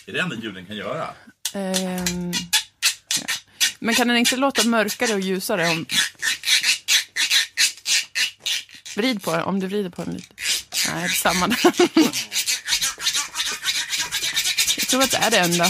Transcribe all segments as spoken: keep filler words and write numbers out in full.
Är det enda ljuden kan göra? Um, ja. Men kan den inte låta mörkare och ljusare om... Vrid på den, om du vrider på den lite. Nej, det är samma där. Jag tror att det är det enda.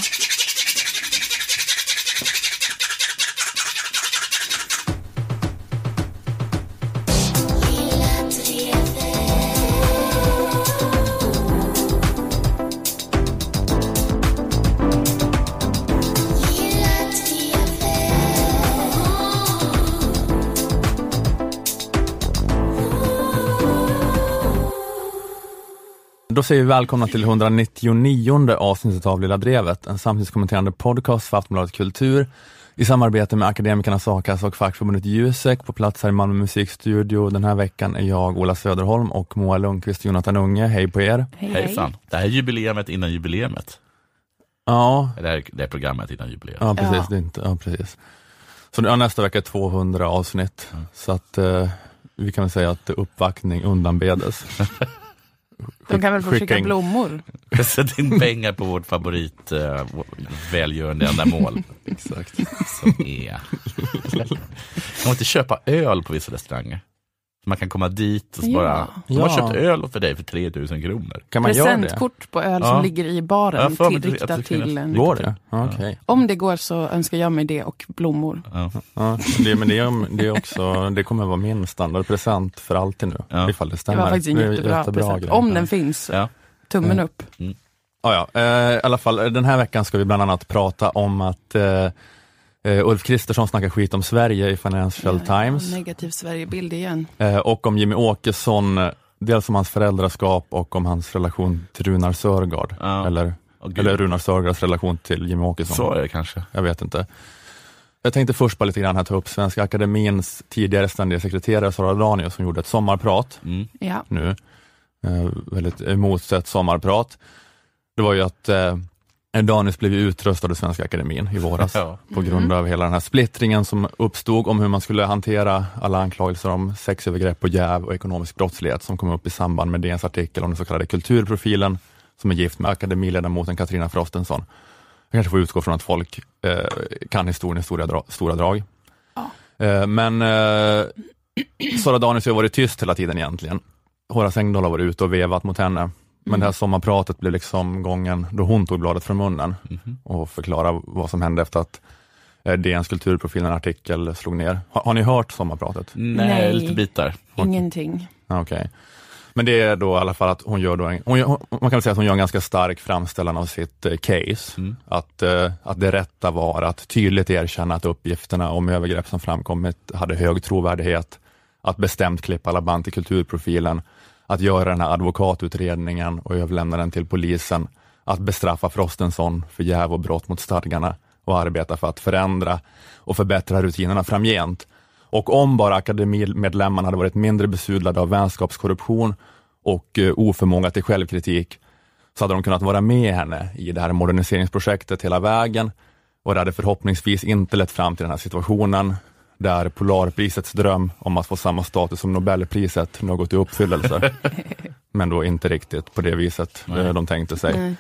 Då säger vi välkomna till etthundranittionionde avsnittet av Lilla Drevet, en samtidskommenterande podcast för Aftonbladet Kultur i samarbete med Akademikernas A-kassa och fackförbundet Jusek på plats här i Malmö musikstudio. Den här veckan är jag, Ola Söderholm, och Moa Lundqvist och Jonathan Unge. Hej på er. Hej, Hejsan. Det här är jubileumet innan jubileumet. Ja. Det här är det här programmet innan jubileet. Ja, precis. Ja. Det är inte, ja, precis. Så ja, nästa vecka är tvåhundra avsnitt. Mm. Så att eh, vi kan väl säga att uppvaktning undanbedes. De kan väl få skicka Skicka in. blommor. Sätt in pengar på vårt favorit uh, välgörande enda mål. Exakt. Som är... Man kan inte köpa öl på vissa restauranger. Man kan komma dit och så Ja. bara... De har Ja. köpt öl för dig för tre tusen kronor. Kan man göra det? Presentkort på öl Ja. som ligger i baren Ja, för mig till, att det riktat finns- till en... Går det? Ja, okej. Okay. Om det går så önskar jag mig det och blommor. Ja. Ja, det, men det är, det är också, det kommer vara min standardpresent för alltid nu, Ja. ifall det Det stämmer. var faktiskt en Det är jättebra, jättebra present. grej. Om den finns, Ja. tummen Mm. upp. Ja, ja. Eh, i alla fall, den här veckan ska vi bland annat prata om att eh, eh, Ulf Kristersson snackar skit om Sverige i Financial Ja, Times. negativ Sverigebild igen. Eh, och om Jimmy Åkesson, eh, dels om hans föräldraskap och om hans relation till Runar Sörgård. Ja. Eller, Åh, gud. eller Runar Sörgårds relation till Jimmy Åkesson. Så är det kanske. Jag vet inte. Jag tänkte först bara lite grann här ta upp Svenska Akademins tidigare ständiga sekreterare Sara Danius som gjorde ett sommarprat Mm. Ja. nu. Eh, väldigt emotsett sommarprat. Det var ju att eh, Danius blev utröstad av Svenska Akademin i våras Ja. på grund av hela den här splittringen som uppstod om hur man skulle hantera alla anklagelser om sexövergrepp och jäv och ekonomisk brottslighet som kom upp i samband med D N:s artikel om den så kallade kulturprofilen som är gift med akademiledamoten Katarina Frostenson. Jag kanske får utgå från att folk eh, kan historien i stora, dra- stora drag. Ja. Eh, men eh, Sara Danius har varit tyst hela tiden egentligen. Horace Engdahl har varit ute och vevat mot henne. Men det här sommarpratet blev liksom gången då hon tog bladet från munnen Mhm. och förklarade vad som hände efter att eh, D N:s kulturprofil en artikel slog ner. Har, har ni hört sommarpratet? Nej, Nej. lite bitar. Ingenting. Ja, okej. Men det är då i alla fall att hon gör då en, hon, gör- man kan säga att hon gör en ganska stark framställan av sitt eh, case. Mm. Att, eh, att det rätta var att tydligt erkänna att uppgifterna om övergrepp som framkommit hade hög trovärdighet. Att bestämt klippa alla band till kulturprofilen. Att göra den här advokatutredningen och överlämna den till polisen. Att bestraffa Frostenson för jäv och brott mot stadgarna och arbeta för att förändra och förbättra rutinerna framgent. Och om bara akademimedlemmarna hade varit mindre besudlade av vänskapskorruption och uh, oförmåga till självkritik så hade de kunnat vara med henne i det här moderniseringsprojektet hela vägen och det hade förhoppningsvis inte lett fram till den här situationen där Polarprisets dröm om att få samma status som Nobelpriset nu har gått i uppfyllelse. Men då inte riktigt på det viset Nej. de tänkte sig. Nej.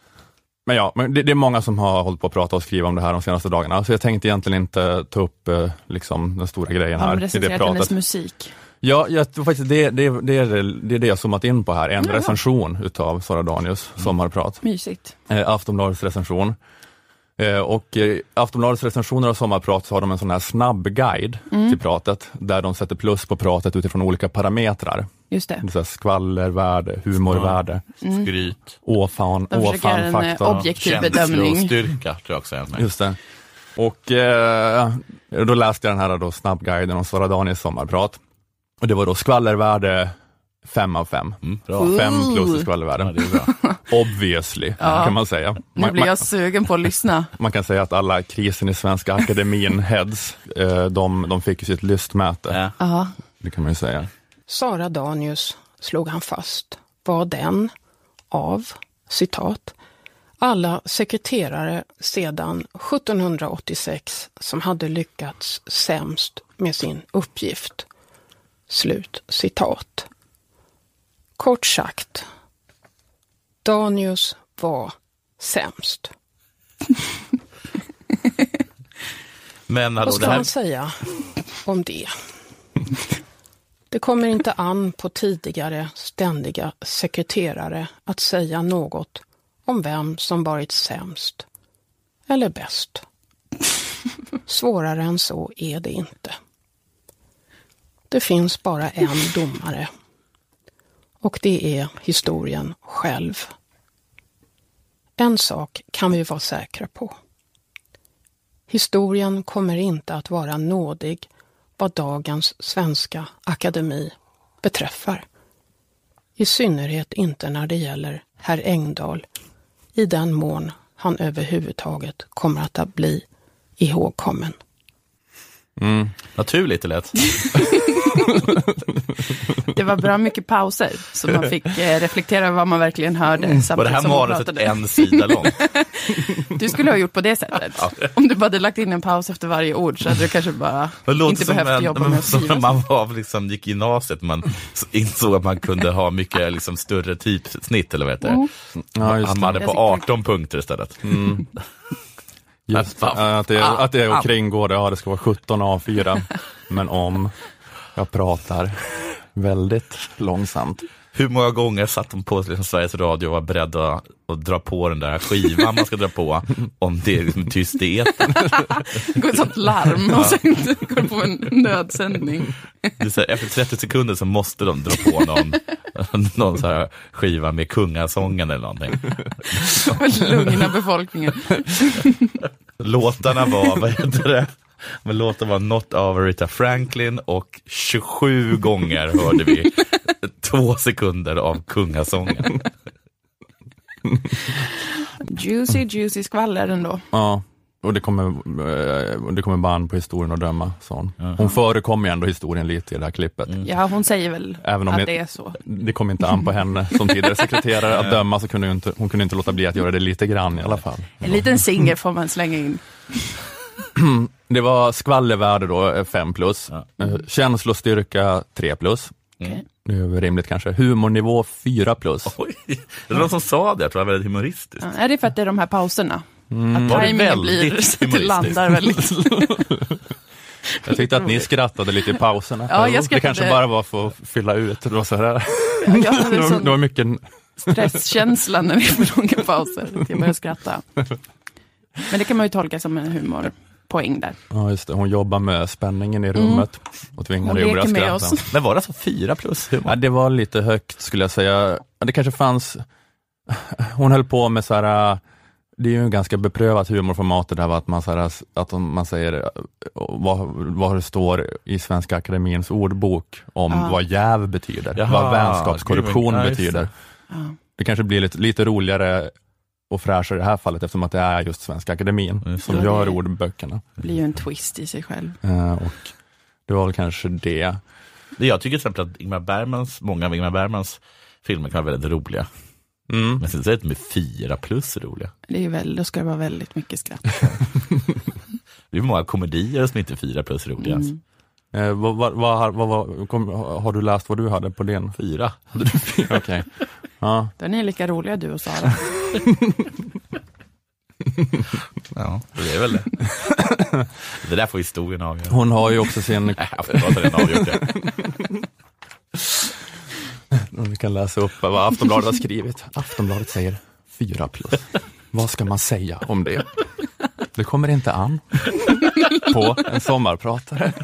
Men ja, men det, det är många som har hållit på att prata och skriva om det här de senaste dagarna. Så jag tänkte egentligen inte ta upp eh, liksom, den stora grejen Har här de i det recenserat pratet. hennes musik? Ja, jag tror faktiskt det, det, det, är, det, det är det jag zoomat in på här. En Ja. recension utav Sara Danius sommarprat. Mysigt. Eh, Aftonbladets recension. Eh, och eh, Aftonbladets recensioner av sommarprat så har de en sån här snabb guide Mm. till pratet. Där de sätter plus på pratet utifrån olika parametrar. Just det. Det är så här skvallervärde, humorvärde, Mm. Skryt. åfan, De försöker göra en eh, åfanfaktor. objektiv bedömning. Känslostyrka tror jag också är med. Just det. Och eh, då läste jag den här då, snabbguiden om Sara Danius sommarprat. Och det var då skvallervärde fem av fem. Mm, bra. Ooh. Fem plus i Ja, skvallervärde. det är bra. Obviously, Ja. kan man säga. Nu Man, blir man, jag sugen på att lyssna. man kan säga att alla krisen i Svenska Akademin heads, eh, de, de fick ju sitt lystmäte. Ja. Ja. Det kan man ju säga. Sara Danius, slog han fast, var den av, citat, alla sekreterare sedan sjuttonhundraåttiosex som hade lyckats sämst med sin uppgift. Slut citat. Kort sagt, Danius var sämst. Men hallå, Vad ska det här... man säga om det? Det kommer inte an på tidigare ständiga sekreterare att säga något om vem som varit sämst eller bäst. Svårare än så är det inte. Det finns bara en domare. Och det är historien själv. En sak kan vi vara säkra på. Historien kommer inte att vara nådig vad dagens svenska akademi beträffar. I synnerhet inte när det gäller herr Engdahl, i den mån han överhuvudtaget kommer att bli ihågkommen. Mm. Naturligt det lät. Det var bra mycket pauser så man fick eh, reflektera över vad man verkligen hörde. Mm. Och det här manuset en sida långt. Du skulle ha gjort på det sättet. Ja. Om du bara hade lagt in en paus efter varje ord så hade du kanske bara inte behövt en, jobba med att skriva. Som när man var, liksom, gick i gymnasiet, man insåg att man kunde ha mycket liksom, större typsnitt eller vad heter det. Mm. Ja, just man hade på arton punkter istället. Mm. Just att det, att det är att kringgå det, ja, det ska vara sjutton A fyra. Men om jag pratar väldigt långsamt. Hur många gånger satt de på liksom, Sveriges Radio och var beredda att, att dra på den där skivan man ska dra på om det är liksom, tyst i etern. Det går ett sånt larm och sen går på en nödsändning. Det är så här, efter trettio sekunder så måste de dra på någon, någon så här skiva med kungasången eller någonting. Och lugna befolkningen. Låtarna var, vad heter det? Men låten var Not av Aretha Franklin och tjugosju gånger hörde vi två sekunder av kungasången. Juicy, juicy skvaller ändå. Ja, och det kommer, det kommer band på historien att döma. Sån. Uh-huh. Hon förekommer ju ändå historien lite i det här klippet. Mm. Ja, hon säger väl Även om att det, det är så. Det kommer inte an på henne som tidigare sekreterare att döma, så kunde hon, inte, hon kunde inte låta bli att göra det lite grann i alla fall. En liten singer får man slänga in. Det var skvallervärde då, fem plus. Ja. Känslostyrka, tre plus. Okay. Det är rimligt kanske. Humornivå, fyra plus. Oj, det var någon som sa det, jag tror det var väldigt humoristiskt. Ja, är det för att det är de här pauserna? Mm. Att tajmingen blir, det landar väldigt. Jag tyckte att ni skrattade lite i pauserna. Ja, jag skrattade. Det kanske bara var för att fylla ut. Det var så här. Ja, jag hade det, var, det var mycket stresskänsla när vi får långa pauser. Jag började skratta. Men det kan man ju tolka som en humorpoäng där. Ja, just det. Hon jobbar med spänningen i rummet mm. och tvingar dig att börja skratta. Oss. Men var det så fyra plus humor? Ja, det var lite högt skulle jag säga. Det kanske fanns... Hon höll på med så här... Det är ju en ganska beprövat humorformat det här, att man, så här, att man säger vad, vad det står i Svenska Akademins ordbok om ah. vad jäv betyder. Jaha, vad vänskapskorruption nice. betyder. Ah. Det kanske blir lite, lite roligare och fräschare i det här fallet eftersom att det är just Svenska Akademin mm. som gör ordböckerna. Det blir ju en twist i sig själv. Uh, och det var väl kanske det. det jag tycker till exempel att Ingmar Bergmans, många av Ingmar Bergmans filmer kan vara väldigt roliga. Mm. Men sen så är det med fyra plus roliga. Det är väl, då ska det vara väldigt mycket skratt. Det är många komedier som inte är fyra plus roliga. Mm. Eh, vad, vad, vad, vad, vad, kom, har du läst vad du hade på din? Fyra. Okej. Okay. Ja. Då är ni lika roliga du och Sara. Ja, det är väl det. Det där får historien avgöra. Hon har ju också sin... Nej, jag får den avgjort det. Vi kan läsa upp vad Aftonbladet har skrivit. Aftonbladet säger fyra plus. Vad ska man säga om det? Det kommer inte an på en sommarpratare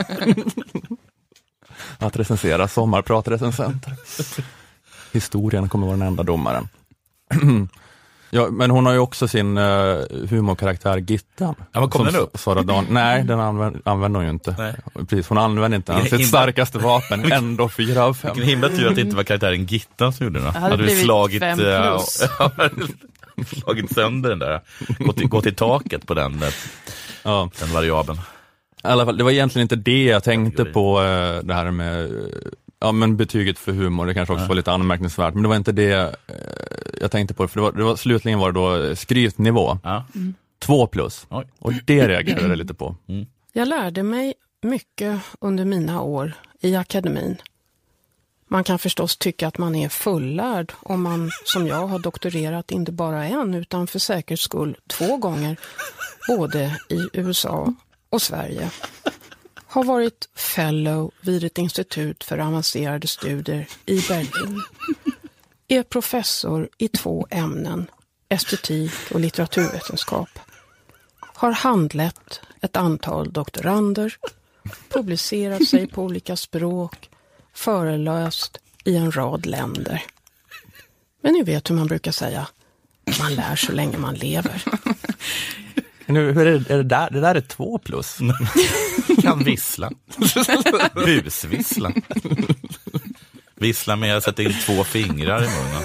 att recensera sommarpratrecensenter. Historien kommer vara den enda domaren. Ja, men hon har ju också sin uh, humorkaraktär Gittan. Ja, men kom den upp? Sara Dan- Nej, den använder, använder hon ju inte. Nej. Precis, hon använder inte hans sitt starkaste vapen. Ändå fyra av fem. Vilken himla tur att det inte var karaktären Gittan som gjorde det. Hade, hade du slagit, fem plus. Äh, slagit sönder den där. Gått till, gå till taket på den, ja. den variabeln. I alla fall, det var egentligen inte det jag tänkte på, uh, det här med... Uh, Ja, men betyget för humor, det kanske också ja. var lite anmärkningsvärt. Men det var inte det eh, jag tänkte på. För det var, det var, slutligen var det då skrytnivå. Ja. Mm. Två plus. Oj. Och det reagerade jag lite på. Mm. Jag lärde mig mycket under mina år i akademin. Man kan förstås tycka att man är fullärd om man, som jag, har doktorerat inte bara en utan för säkerhets skull två gånger, både i U S A och Sverige. Har varit fellow vid ett institut för avancerade studier i Berlin. Är professor i två ämnen, estetik och litteraturvetenskap. Har handlett ett antal doktorander, publicerat sig på olika språk, föreläst i en rad länder. Men ni vet hur man brukar säga, man lär så länge man lever. Nu, hur är det, är det, där? Det där är två plus. Kan vissla. Busvissla. Vissla med att sätta in två fingrar i munnen.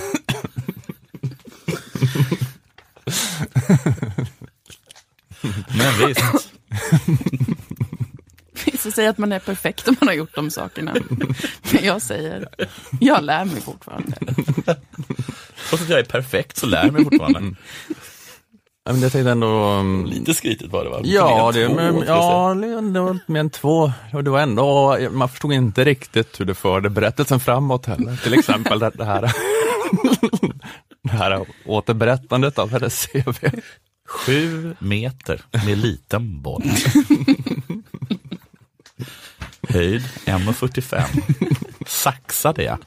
Men visst. Vissa säger att man är perfekt om man har gjort de sakerna. Men jag säger, jag lär mig fortfarande. Och så att jag är perfekt så lär jag mig fortfarande. Mm. Men jag tänkte ändå... Lite skrytigt var det, va? Ja, det, två, men, ja det var med en två. Och det var ändå... Man förstod inte riktigt hur det förde berättelsen framåt heller. Till exempel det, det här... det här återberättandet av hennes C V. Sju meter med liten boll. Höjd en komma fyrtiofem. Saxade jag.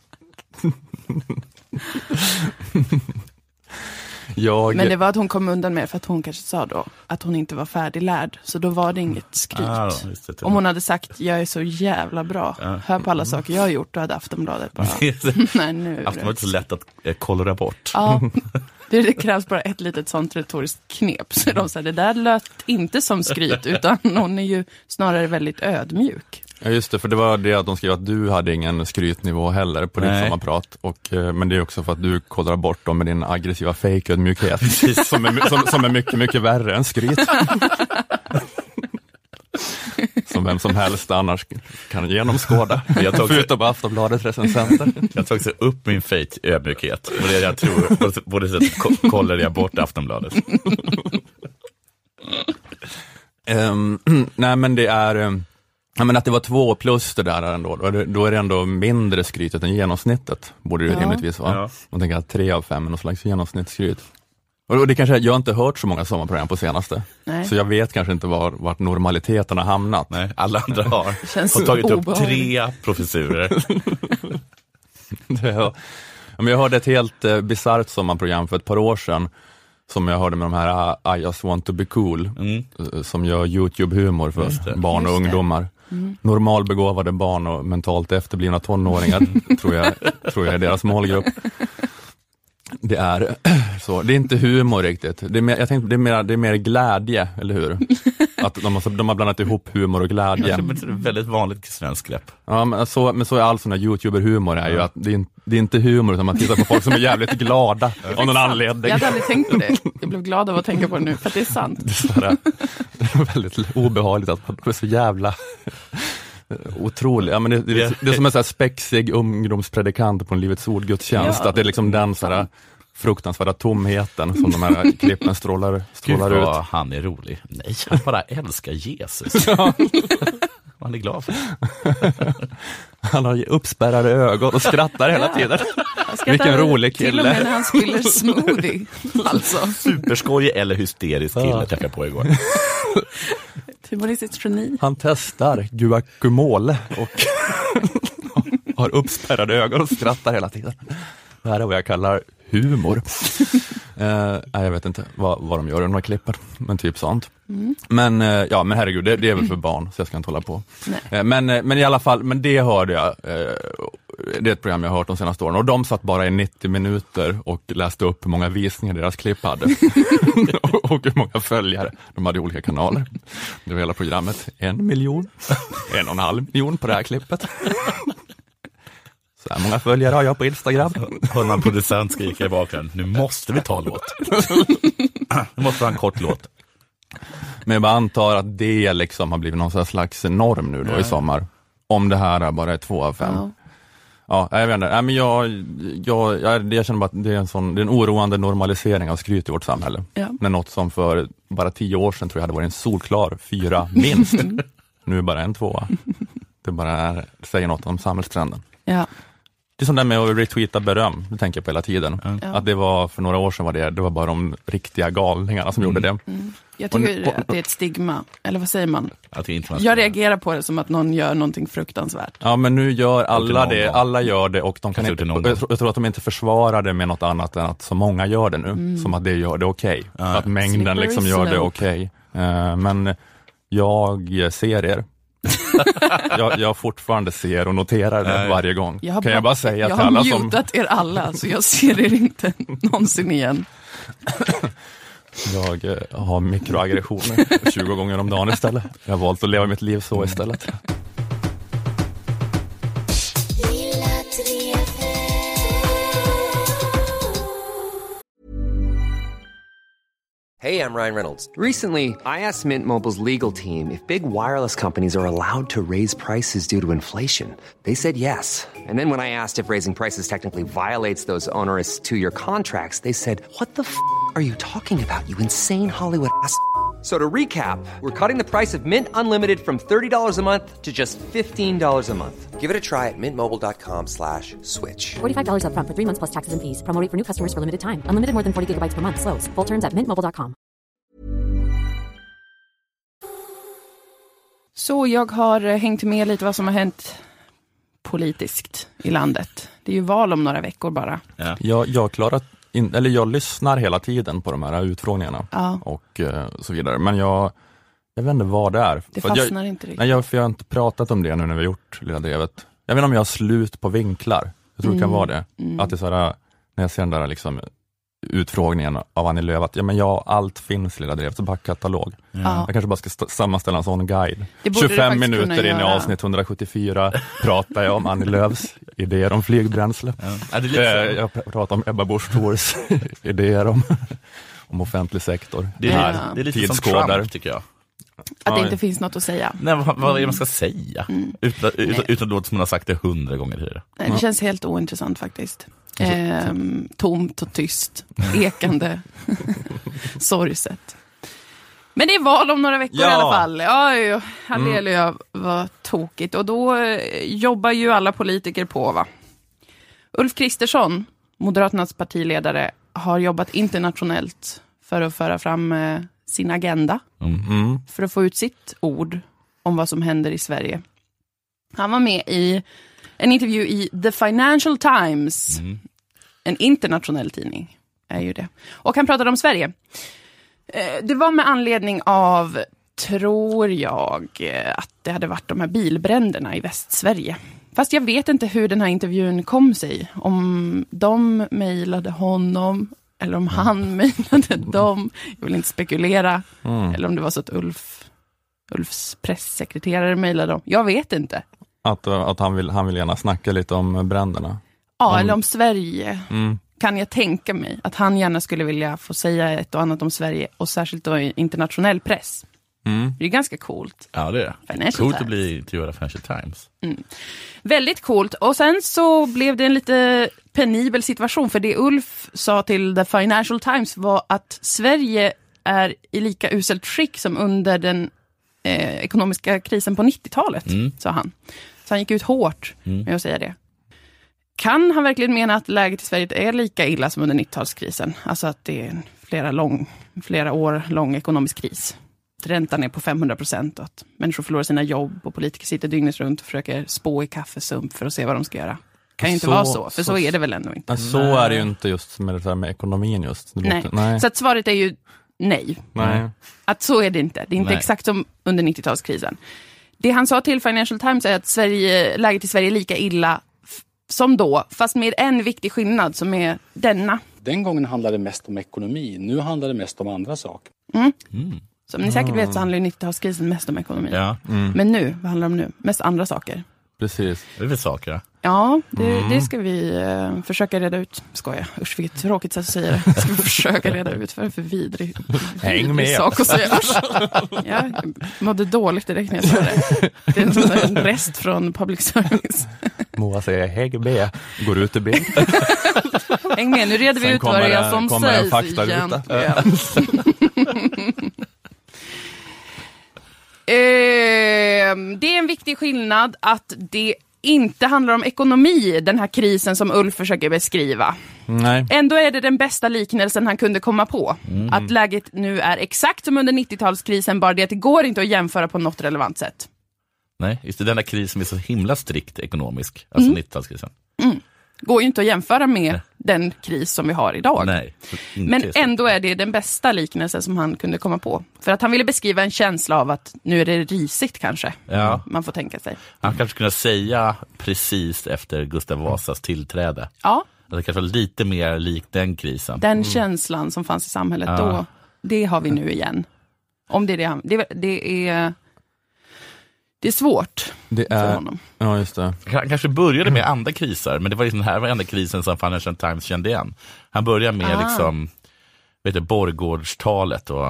Jag... Men det var att hon kom undan med för att hon kanske sa då att hon inte var färdiglärd. Så då var det inget skryt. Ah, då, det, Om hon hade sagt, jag är så jävla bra. Ja. Hör på alla saker jag har gjort, då hade Aftonbladet bara... Nej, nu Aftonbladet är så lätt att eh, kollra bort. Ja, det, det krävs bara ett litet sånt retoriskt knep. Så de säger, det där lät inte som skryt, utan hon är ju snarare väldigt ödmjuk. Ja, just det, för det var det att de skrev att du hade ingen skrytnivå heller på din sommarprat. Och, men det är också för att du kollrar bort dem med din aggressiva fake-ödmjukhet. som, är, som, som är mycket, mycket värre än skryt. Som vem som helst annars kan genomskåda. Jag tog förutom Aftonbladet recensenter. Jag tog så upp min fake-ödmjukhet. Och det jag tror, på det sättet kollar jag bort Aftonbladet. um, nej, men det är... Um, Ja, men att det var två plus det där ändå, då, då är det ändå mindre skrytet än genomsnittet, borde det ja. rimligtvis vara. Ja. Man tänker att tre av fem är någon slags genomsnittsskryt. Och det kanske, jag har inte hört så många sommarprogram på senaste, Nej. så jag vet kanske inte var, vart normaliteten har hamnat. Nej, alla andra har och tagit upp tre professurer. det, ja. Men jag hörde ett helt eh, bizarrt sommarprogram för ett par år sedan, som jag hörde med de här I just want to be cool, mm. som gör YouTube-humor för barn och ungdomar. Mm. Normalbegåvade barn och mentalt efterblivna tonåringar tror jag, tror jag är deras målgrupp. Det är så, det är inte humor riktigt. Det är mer, jag tänkte, det är mer, det är mer glädje, eller hur? Att de har, de har blandat ihop humor och glädje. Ja, det är väldigt vanligt svensk grepp. Ja, men så, men så är all sån här YouTuber-humor är ju att det är, det är inte humor utan man tittar på folk som är jävligt glada av någon anledning. Jag hade aldrig tänkt på det. Jag blev glad av att tänka på det nu, för att det är sant. Det är, sådär, det är väldigt obehagligt att man är så jävla otroligt. Ja, men det, det, det är som en sån här spexig ungdomspredikant på en Livets Ord-gudstjänst. Ja, att det är liksom den sådär fruktansvärda tomheten som de här klippen strålar, strålar Gud, ut. Han är rolig. Nej, han bara älskar Jesus. Ja. Han är glad för det. Han har uppspärrade ögon och skrattar hela tiden. Vilken rolig kille. Till och med när han spiller smoothie. Alltså. Superskoj eller hysterisk kille ja. träffade jag på igår. Humoristiskt geni. Han testar guacamole och har uppspärrade ögon och skrattar hela tiden. Det här är vad jag kallar humor. eh, jag vet inte vad, vad de gör i de här klippen, men typ sånt. Mm. Men eh, ja, men herregud, det, det är väl för barn, så jag ska inte hålla på. Eh, men, eh, men i alla fall, men det hörde jag. Eh, det är ett program jag har hört de senaste åren. Och de satt bara i nittio minuter och läste upp hur många visningar deras klipp hade. och, och hur många följare. De hade olika kanaler. Det var hela programmet. En miljon. En och en halv miljon på det här klippet. Så här många följare har jag på Instagram. Hör man producent skrika i bakgrunden. Nu måste vi ta låt. Nu måste vi ha en kort låt. Men jag bara antar att det liksom har blivit någon slags norm nu då ja. i sommar. Om det här är bara är två av fem. Ja. Ja, jag vet inte. Nej, men jag, jag, jag, jag känner bara att det är en sån, det är en oroande normalisering av skryt i vårt samhälle. Ja. När något som för bara tio år sedan tror jag hade varit en solklar fyra minst. Nu är bara en tvåa. Det bara är, säger något om samhällstrenden. Ja. Det är sånt där med att retweeta beröm, det tänker jag på hela tiden. Mm. Att det var, för några år sedan var det, det var bara de riktiga galningarna som mm. gjorde det. Mm. Jag tycker och, att det är ett stigma, eller vad säger man? Att det inte jag reagerar på det som att någon gör någonting fruktansvärt. Ja, men nu gör alla det, alla gör det och de kan inte, jag, jag tror att de inte försvarar det med något annat än att så många gör det nu, mm. som att det gör det okej. Okay. Ja. Att mängden liksom gör det okej. Okay. Uh, men jag ser er. jag, jag fortfarande ser och noterar det Nej. varje gång. Jag kan bara, jag bara säga jag till alla som... Jag har mutat er alla, så jag ser er inte någonsin igen. Jag eh, har mikroaggressioner tjugo gånger om dagen istället. Jag har valt att leva mitt liv så istället. Hey, I'm Ryan Reynolds. Recently, I asked Mint Mobile's legal team if big wireless companies are allowed to raise prices due to inflation. They said yes. And then when I asked if raising prices technically violates those onerous two-year contracts, they said, what the f*** are you talking about, you insane Hollywood ass f- So to recap, we're cutting the price of Mint Unlimited from thirty dollars a month to just fifteen dollars a month. Give it a try at mintmobile.com slash switch. forty-five dollars up front for three months plus taxes and fees. Promo rate for new customers for limited time. Unlimited more than forty gigabytes per month. Slows full terms at mint mobile dot com. Så jag har hängt med lite vad som har hänt politiskt i landet. Det är ju val om några veckor bara. Ja. Jag, jag, klarat in, eller jag lyssnar hela tiden på de här utfrågningarna ja. och eh, så vidare. Men jag, jag vet inte vad det är. Det för fastnar jag, inte riktigt. Nej, jag, för jag har inte pratat om det nu när vi har gjort Lilla Drevet. Jag vet inte om jag har slut på vinklar. Jag tror mm. det kan vara det. Mm. Att det är så här, när jag ser den där liksom utfrågningen av Annie Lööf att ja, men ja, allt finns i Lilla Drevet, så bara katalog. Ja. Jag kanske bara ska st- sammanställa en sån guide. tjugofem minuter in i avsnitt hundrasjuttiofyra pratar jag om Annie Lööfs idéer om flygbränsle. Ja. Det är jag pratar om Ebba Busch Thors idéer om, om offentlig sektor. Det är, ja. det är lite som Trump, tycker jag. Att det inte finns något att säga. Nej, vad, vad är det man ska säga? Mm. Utan, utan, utan då som man har sagt det hundra gånger tidigare. Nej, det ja. känns helt ointressant faktiskt. Ehm, tomt och tyst, ekande, sorgset. Men det är val om några veckor ja. i alla fall. Ja, ja, halleluja, mm. vad tokigt. Och då jobbar ju alla politiker på, va? Ulf Kristersson, Moderaternas partiledare, har jobbat internationellt för att föra fram eh, sin agenda. Mm. För att få ut sitt ord om vad som händer i Sverige. Han var med i en intervju i The Financial Times. Mm. En internationell tidning är ju det. Och han pratade om Sverige. Det var med anledning av, tror jag, att det hade varit de här bilbränderna i Västsverige. Fast jag vet inte hur den här intervjun kom sig. Om de mejlade honom eller om han mejlade dem. Jag vill inte spekulera. Mm. Eller om det var så att Ulf, Ulfs pressekreterare mejlade dem. Jag vet inte. Att, att han, vill, han vill gärna snacka lite om bränderna. Ja, om... eller om Sverige. Mm. Kan jag tänka mig att han gärna skulle vilja få säga ett och annat om Sverige. Och särskilt då i internationell press. Mm. Det är ganska coolt. Ja, det är det. Coolt att bli intervjuad av Financial Times. Mm. Väldigt coolt. Och sen så blev det en lite penibel situation. För det Ulf sa till The Financial Times var att Sverige är i lika uselt skick som under den eh, ekonomiska krisen på nittiotalet, mm. sa han. Så han gick ut hårt mm. med att säga det. Kan han verkligen mena att läget i Sverige är lika illa som under nittiotalskrisen? Alltså att det är en flera, lång, flera år lång ekonomisk kris. Räntan är på femhundra procent och att människor förlorar sina jobb och politiker sitter dygnet runt och försöker spå i kaffesump för att se vad de ska göra. Kan ju inte så, vara så, för så, så är det väl ändå inte. Så nej. Är det ju inte just med det här med ekonomin just. Det nej. Låter, nej. Så att svaret är ju nej. nej. Att så är det inte. Det är inte nej. Exakt som under nittiotalskrisen. Det han sa till Financial Times är att Sverige, läget i Sverige är lika illa f- som då, fast med en viktig skillnad som är denna. Den gången handlade det mest om ekonomi, nu handlar det mest om andra saker. Mm. Mm. Som ni säkert vet så handlar ju nittiotalskrisen mest om ekonomi. Ja. Mm. Men nu, vad handlar det om nu? Mest andra saker. Precis. Det är väl saker, ja. Ja, det, mm. det ska vi uh, försöka reda ut. Skoja, usch vilket tråkigt sätt att säga det. Det ska vi försöka reda ut, för det är för vidrig, Häng med. sak att säga. Usch. Ja, jag mådde dåligt direkt när jag sa det. Det är en, sån en rest från public service. Moa säger häng med, går ut i bild. Häng med, nu reder vi ut vad det är som sägs igen. Eh, det är en viktig skillnad att det inte handlar om ekonomi, den här krisen som Ulf försöker beskriva. Nej. Ändå är det den bästa liknelsen han kunde komma på. Mm. Att läget nu är exakt som under nittiotalskrisen, bara det att det går inte att jämföra på något relevant sätt. Nej, just det, denna kris som är så himla strikt ekonomisk, alltså mm. nittiotalskrisen. Mm. Går ju inte att jämföra med Nej. den kris som vi har idag. Nej, men ändå är det den bästa liknelsen som han kunde komma på. För att han ville beskriva en känsla av att nu är det risigt kanske. Ja. Man får tänka sig. Han kanske kunde säga precis efter Gustav Vasas tillträde. Ja. Det kanske var lite mer likt den krisen. Den mm. känslan som fanns i samhället ja. då, det har vi nu igen. Om det är det han... Det, det är... Det är svårt det är, för honom. Ja, just det. Han kanske började med andra kriser, men det var liksom den här var enda krisen som Financial Times kände igen. Han började med ah. liksom, vet du, Borgårdstalet och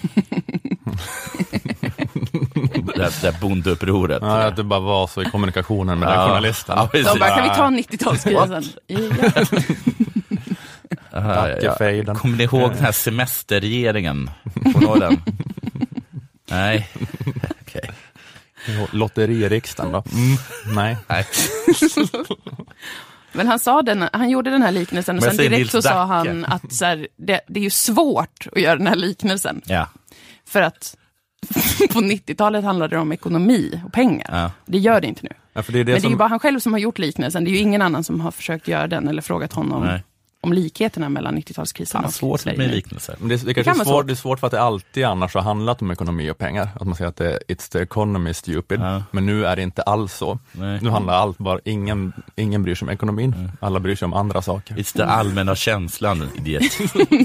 det, det där bondeupproret. Ja, att det bara var så i kommunikationen med ja. den journalisten. Ja, de bara, kan vi ta nittiotalskrisen? Ja, ja. Kommer ni ihåg den här semesterregeringen på Norrland? Nej, okej. Okay. Lotteririksdagen då? Mm. Nej. Nej. Men han sa den, han gjorde den här liknelsen och sen direkt så sa han att så här, det, det är ju svårt att göra den här liknelsen. Ja. För att på nittiotalet handlade det om ekonomi och pengar. Ja. Det gör det inte nu. Ja, för det är det Men som... det är ju bara han själv som har gjort liknelsen. Det är ju ingen annan som har försökt göra den eller frågat honom. Nej. Om likheterna mellan nittiotalskrisen ja, och svårt Sverige. Med liknelser. Men det, det, det, kan svårt, svårt. det är svårt för att det alltid annars har handlat om ekonomi och pengar. Att man säger att det, it's the economy stupid. Ja. Men nu är det inte alls så. Nej. Nu handlar allt bara, ingen, ingen bryr sig om ekonomin. Mm. Alla bryr sig om andra saker. It's the allmänna känslan, idiot.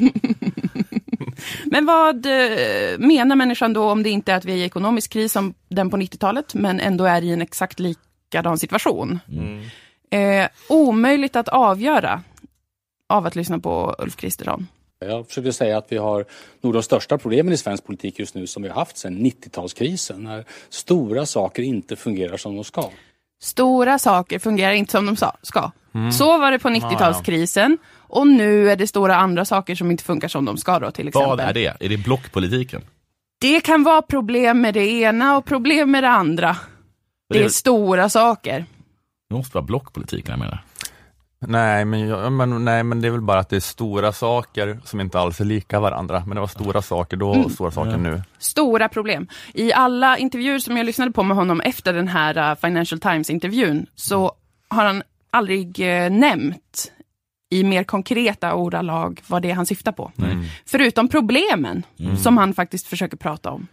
Men vad menar människan då om det inte är att vi är i ekonomisk kris som den på nittiotalet, men ändå är i en exakt likadan situation? Mm. Eh, omöjligt att avgöra av att lyssna på Ulf Kristersson. Jag försöker säga att vi har nog de största problemen i svensk politik just nu som vi har haft sedan nittiotalskrisen. När stora saker inte fungerar som de ska. Stora saker fungerar inte som de ska. Mm. Så var det på nittiotalskrisen. Och nu är det stora andra saker som inte funkar som de ska då, till exempel. Vad är det? Är det blockpolitiken? Det kan vara problem med det ena och problem med det andra. Det är, det är stora saker. Det måste vara blockpolitiken, jag menar. Nej men, jag, men, nej, men det är väl bara att det är stora saker som inte alls är lika varandra. Men det var stora saker då och mm. stora saker mm. nu. Stora problem. I alla intervjuer som jag lyssnade på med honom efter den här uh, Financial Times-intervjun så har han aldrig uh, nämnt i mer konkreta ordalag vad det är han syftar på. Mm. Förutom problemen mm. som han faktiskt försöker prata om.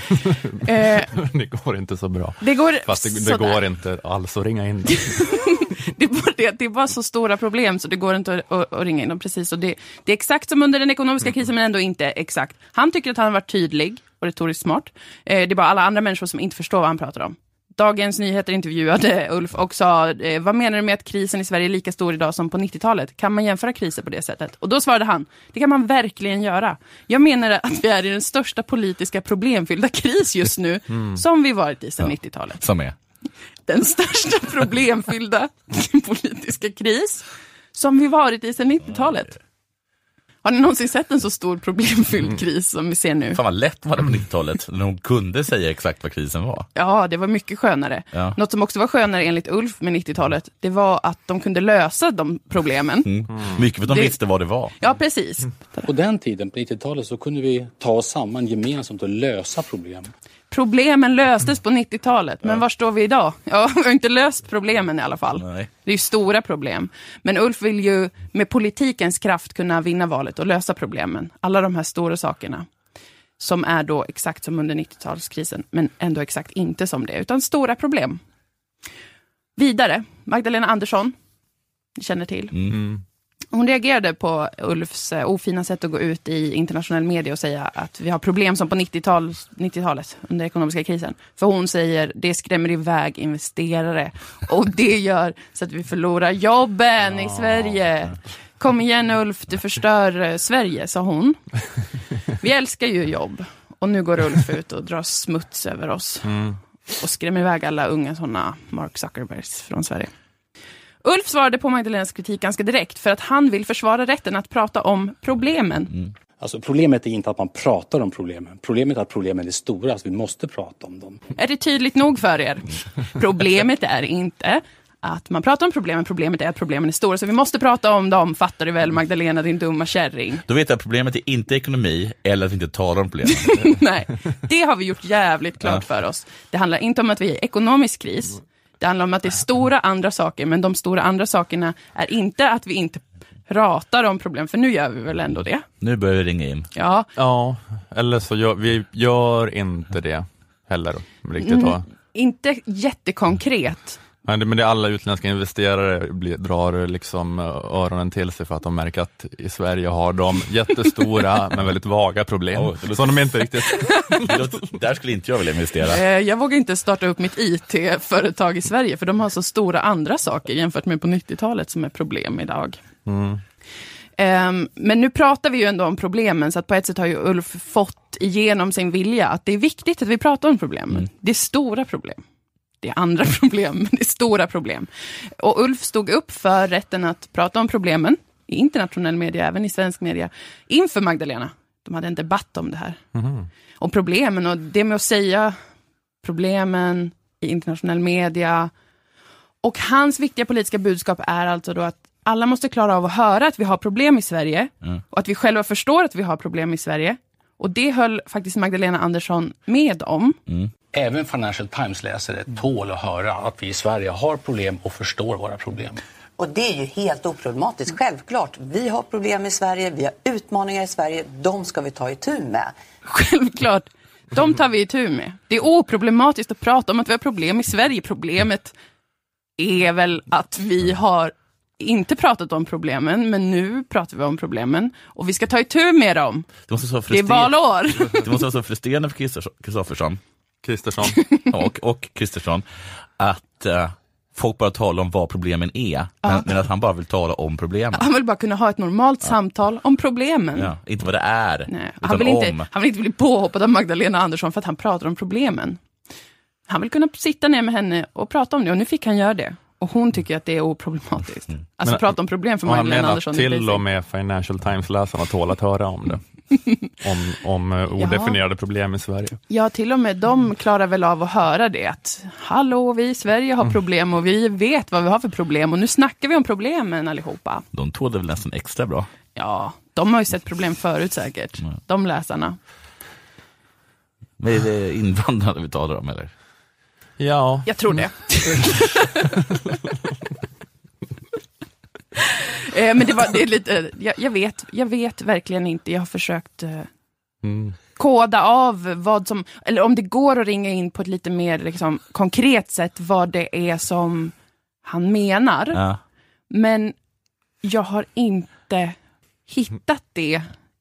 eh, det går inte så bra. Det går, Fast det, det går inte alls att ringa in dem. det, är bara det, det är bara så stora problem så det går inte att, att, att ringa in dem precis. Och det, det är exakt som under den ekonomiska krisen men ändå inte exakt. Han tycker att han har varit tydlig och retoriskt smart. Eh, det är bara alla andra människor som inte förstår vad han pratar om. Dagens Nyheter intervjuade Ulf och sa, eh, vad menar du med att krisen i Sverige är lika stor idag som på nittiotalet? Kan man jämföra kriser på det sättet? Och då svarade han, det kan man verkligen göra. Jag menar att vi är i den största politiska problemfyllda kris just nu mm. som vi varit i sedan ja, nittiotalet. Som är? Den största problemfyllda politiska kris som vi varit i sedan nittiotalet. Har ni någonsin sett en så stor problemfylld kris som vi ser nu? Fan vad lätt var det på nittiotalet när de kunde säga exakt vad krisen var. Ja, det var mycket skönare. Ja. Något som också var skönare enligt Ulf med nittiotalet, det var att de kunde lösa de problemen. Mm. Mm. Mycket för att de det... visste vad det var. Ja, precis. Mm. På den tiden, på nittiotalet, så kunde vi ta oss samman gemensamt och lösa problem. Problemen löstes på nittiotalet, men ja. Var står vi idag? Ja, vi har inte löst problemen i alla fall. Nej. Det är ju stora problem. Men Ulf vill ju med politikens kraft kunna vinna valet och lösa problemen. Alla de här stora sakerna som är då exakt som under nittiotalskrisen, men ändå exakt inte som det, utan stora problem. Vidare, Magdalena Andersson, ni känner till. Mm. Hon reagerade på Ulfs ofina sätt att gå ut i internationell media och säga att vi har problem som på nittiotalet under ekonomiska krisen. För hon säger det skrämmer iväg investerare och det gör så att vi förlorar jobben i Sverige. Kom igen Ulf, du förstör Sverige, sa hon. Vi älskar ju jobb och nu går Ulf ut och drar smuts över oss och skrämmer iväg alla unga sådana Mark Zuckerbergs från Sverige. Ulf svarade på Magdalenas kritik ganska direkt för att han vill försvara rätten att prata om problemen. Mm. Alltså problemet är inte att man pratar om problemen. Problemet är att problemen är stora, så alltså vi måste prata om dem. Är det tydligt nog för er? Problemet är inte att man pratar om problemen. Problemet är att problemen är stora, så vi måste prata om dem. Fattar du väl, Magdalena, din dumma kärring? Då vet jag att problemet är inte ekonomi eller att vi inte talar om problemen. Nej, det har vi gjort jävligt klart Ja. för oss. Det handlar inte om att vi är i ekonomisk kris. Det handlar om att det är stora andra saker, men de stora andra sakerna är inte att vi inte pratar om problem, för nu gör vi väl ändå det. Nu börjar vi ringa in. Ja, Ja, eller så gör vi gör inte det heller riktigt. Va? inte jättekonkret. Men det, men det är alla utländska investerare blir, drar liksom öronen till sig för att de märker att i Sverige har de jättestora men väldigt vaga problem. Oh, det låter- som de inte riktigt... Det låter- Där skulle inte jag vilja investera. Eh, Jag vågar inte starta upp mitt I T-företag i Sverige, för de har så stora andra saker jämfört med på nittiotalet som är problem idag. Mm. Um, men nu pratar vi ju ändå om problemen, så att på ett sätt har ju Ulf fått igenom sin vilja att det är viktigt att vi pratar om problemen. Mm. Det är stora problem. Det är andra problem, men det är stora problem. Och Ulf stod upp för rätten att prata om problemen i internationell media, även i svensk media, inför Magdalena. De hade en debatt om det här. Mm. Om problemen, och det med att säga problemen i internationell media. Och hans viktiga politiska budskap är alltså då att alla måste klara av att höra att vi har problem i Sverige. Mm. Och att vi själva förstår att vi har problem i Sverige. Och det höll faktiskt Magdalena Andersson med om. Mm. Även Financial Times-läsare tål att höra att vi i Sverige har problem och förstår våra problem. Och det är ju helt oproblematiskt. Självklart, vi har problem i Sverige, vi har utmaningar i Sverige, de ska vi ta itu med. Självklart, de tar vi itu med. Det är oproblematiskt att prata om att vi har problem i Sverige. Problemet är väl att vi har inte pratat om problemen, men nu pratar vi om problemen. Och vi ska ta itu med dem. Det måste vara så Det är valår. Det måste vara så frustrerande för Kristoffersson Kristersson. och, och Kristersson att uh, folk bara talar om vad problemen är, men, men att han bara vill tala om problemen. Han vill bara kunna ha ett normalt Ja. samtal om problemen. Ja, inte vad det är, Nej, utan han, vill om. inte, han vill inte bli påhoppad av Magdalena Andersson för att han pratar om problemen. Han vill kunna sitta ner med henne och prata om det, och nu fick han göra det. Och hon tycker att det är oproblematiskt. Mm. Alltså Men- prata om problem för Och han Magdalena menar Andersson. till och med Financial Times-läsarna tål att höra om det. Om, om uh, odefinierade problem i Sverige. Ja, till och med de klarar väl av att höra det. Att hallå, vi i Sverige har problem och vi vet vad vi har för problem. Och nu snackar vi om problemen allihopa. De tål det väl nästan extra bra. Ja, de har ju sett problem förut säkert. Mm. De läsarna. Men är det invandrare vi talar om, eller? Ja. Jag tror det. eh, men det var det är lite, jag, jag vet, jag vet verkligen inte. Jag har försökt eh, Mm. koda av vad som, eller om det går att ringa in på ett lite mer liksom, konkret sätt vad det är som han menar. Ja. Men jag har inte hittat det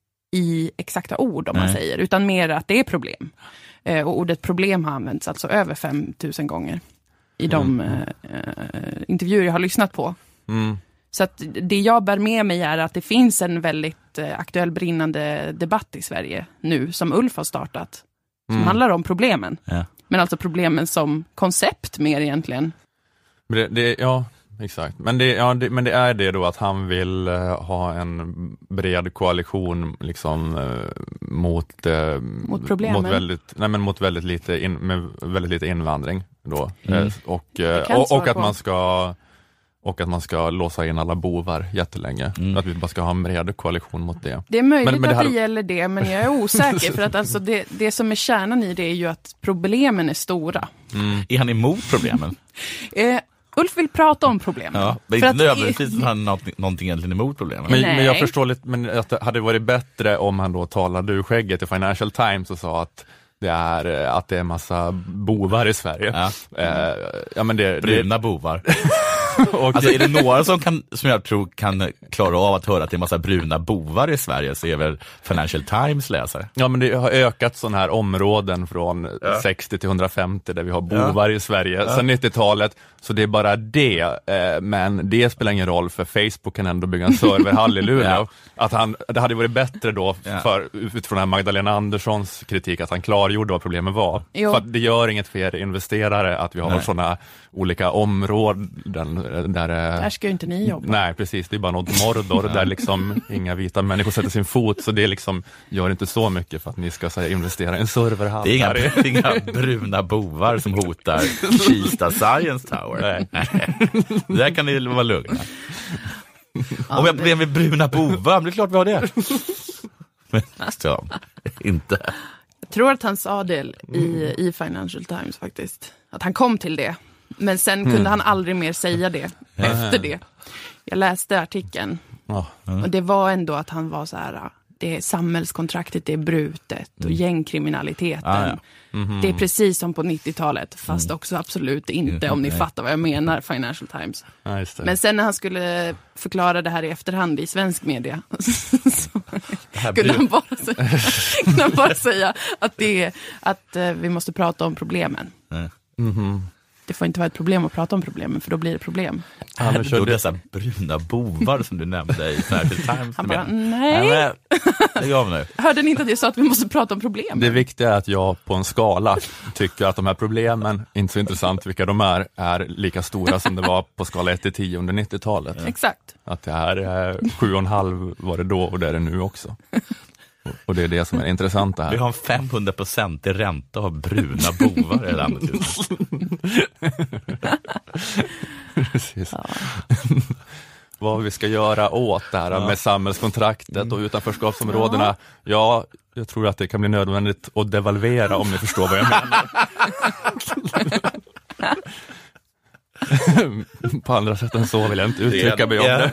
i exakta ord, om man Nej. säger, utan mer att det är problem. Eh, och ordet problem har använts alltså över fem tusen gånger i de Mm. eh, eh, intervjuer jag har lyssnat på. Mm. Så att det jag bär med mig är att det finns en väldigt eh, aktuell brinnande debatt i Sverige nu som Ulf har startat. Som Mm. handlar om problemen. Ja. Men alltså problemen som koncept mer egentligen. Men det, det, ja, exakt. Men det, ja, det, men det är det då att han vill uh, ha en bred koalition liksom uh, mot, uh, Mot problemen. mot väldigt, nej, men mot väldigt lite in, med väldigt lite invandring då. Mm. Eh, och, kan uh, jag och, svara och att på. man ska och att man ska låsa in alla bovar jättelänge. Mm. Att vi bara ska ha en bred koalition mot det. Det är möjligt Men- men det att här- det gäller det, men jag är osäker. För att alltså det, det som är kärnan i det är ju att problemen är stora. Mm. Är han emot problemen? Eh, Ulf vill prata om problemen. Ja, men För inte att- nödvändigtvis att han har något- någonting egentligen emot problemen. Men, Nej. men jag förstår lite, men att det hade varit bättre om han då talade ur skägget i Financial Times och sa att det är, eh, att det är massa bovar i Sverige. Ja. Eh, ja, men det, det, Bruna bovar. och Alltså är det några som, kan, som jag tror kan klara av att höra att det är en massa bruna bovar i Sverige, så är väl Financial Times läsare. Ja, men det har ökat sådana här områden från Ja. sextio till hundrafemtio där vi har bovar i Sverige Ja. sedan nittiotalet. Så det är bara det, eh, men det spelar ingen roll för Facebook kan ändå bygga en serverhall i Luleå. Ja. Att han, det hade varit bättre då Ja. för, utifrån den här Magdalena Anderssons kritik att han klargjorde vad problemet var. Jo. För att det gör inget för er investerare att vi har Nej. sådana olika områden Där, där ska ju inte ni jobba. Nej, precis. Det är bara något Mordor där liksom inga vita människor sätter sin fot. Så det liksom gör inte så mycket för att ni ska så här, investera i en serverhall. Det är inga, det är inga bruna bovar som hotar Kista Science Tower. Nej. Där kan ni vara lugna. Ja, Om vi har problem med bruna bovar, det är klart vi har det. Men så, inte. Jag tror att han sa det i, i Financial Times faktiskt. Att han kom till det. Men sen kunde mm. han aldrig mer säga det efter det. Jag läste artikeln. Oh. Mm. Och det var ändå att han var så här... Det är samhällskontraktet, det är brutet och mm. gängkriminaliteten. Ah, ja. mm-hmm. Det är precis som på nittiotalet, fast mm. också absolut inte, om ni mm. fattar vad jag menar, Financial Times. Ah, Men sen när han skulle förklara det här i efterhand i svensk media så kunde han, bara säga, kunde han bara säga att, det är, att uh, vi måste prata om problemen. Mm-hmm. Det får inte vara ett problem att prata om problemen, för då blir det problem. Ja, men då dessa bruna bovar som du nämnde i Financial Times. Han bara, nej. nej men, jag nu. Hörde ni inte att jag sa att vi måste prata om problem? Det viktiga är att jag på en skala tycker att de här problemen, inte så intressant vilka de är, är lika stora som det var på skala ett till tio under nittiotalet. Ja. Exakt. Att det här är sju och en halv var det då och det är det nu också. Och det är det som är intressant här. Vi har en femhundra procent i ränta av bruna bovar i landet. Precis. Ja. Vad vi ska göra åt det här ja. med samhällskontraktet och utanförskapsområdena. Ja. ja, jag tror att det kan bli nödvändigt att devalvera, om ni förstår vad jag menar. På andra sätt än så vill jag inte uttrycka mig om det.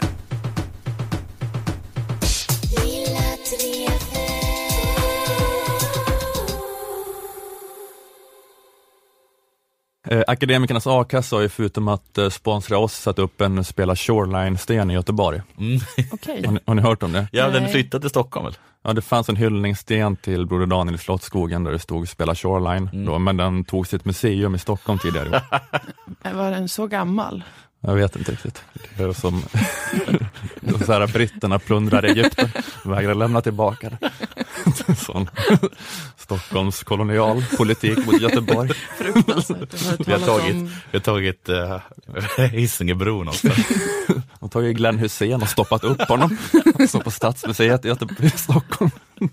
Eh, Akademikernas A-kassa har ju förutom att eh, sponsra oss satt upp en spela Shoreline-sten i Göteborg. Mm. Okay. Har, ni, har ni hört om det? Ja, den flyttade till Stockholm väl? Ja, det fanns en hyllningssten till Broder Daniel i Slottsskogen där det stod spela Shoreline. Mm. Då, men den tog sitt museum i Stockholm tidigare. Var den så gammal? Jag vet inte riktigt. Det är som så här, britterna plundrar Egypten, vägrar lämna tillbaka det. Sån Stockholms kolonialpolitik mot Göteborg. Fruktansvärt. Vi har tagit, om... vi har tagit uh, Hisingebron också. Och tagit Glenn Hussein och stoppat upp honom. Så på Stadsmuseet i Göteborg, Stockholm.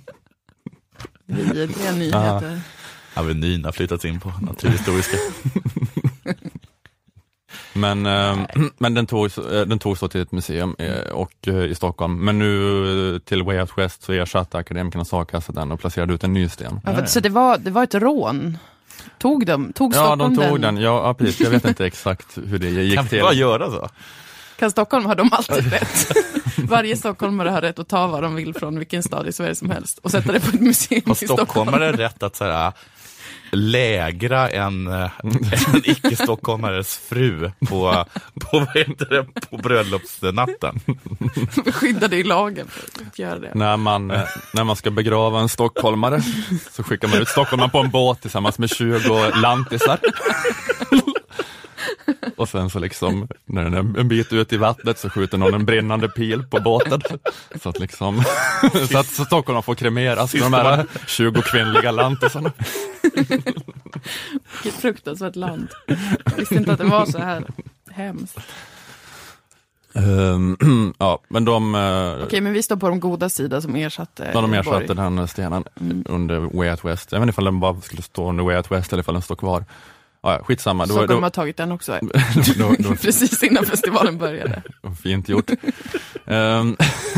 Vidriga nyheter. Avenyn har flyttats in på naturhistoriska. Men, äh, men den tog den tog så till ett museum eh, och eh, i Stockholm. Men nu till Way Out West så ersatte Akademikernas A-kassa den och placerade ut en ny sten. Ja, så det var, det var ett rån? Tog de? Tog Stockholm den? Ja, de tog den. den. Ja, ja, precis. Jag vet inte exakt hur det gick kan till. Kan bara göra så? Kan Stockholm ha de alltid rätt? Varje stockholmare har rätt att ta vad de vill från vilken stad i Sverige som helst och sätta det på ett museum har i Stockholm. Stockholmare rätt att så här, lägra en, en icke-stockholmares fru på, på, vad heter det, på bröllopsnatten. Skyddade i lagen för att göra det. När man, när man ska begrava en stockholmare så skickar man ut stockholmaren på en båt tillsammans med tjugo lantisar. Och sen så liksom, när den är en bit ut i vattnet så skjuter någon en brinnande pil på båten. Så att liksom, så att så Stockholm får kremeras med de här tjugo kvinnliga lantisarna. Vilket fruktansvärt land. Jag visste inte att det var så här hemskt. Um, ja, men de... Uh, Okej, okay, men vi står på de goda sidor som ersatte... Ja, de ersatte den stenen mm. under Way Out West. Jag vet inte ifall den bara skulle stå under Way Out West eller ifall den står kvar. Ja, skitsamma. Då, Stockholm då, har tagit den också. då, då, Precis innan festivalen började. Fint gjort. um,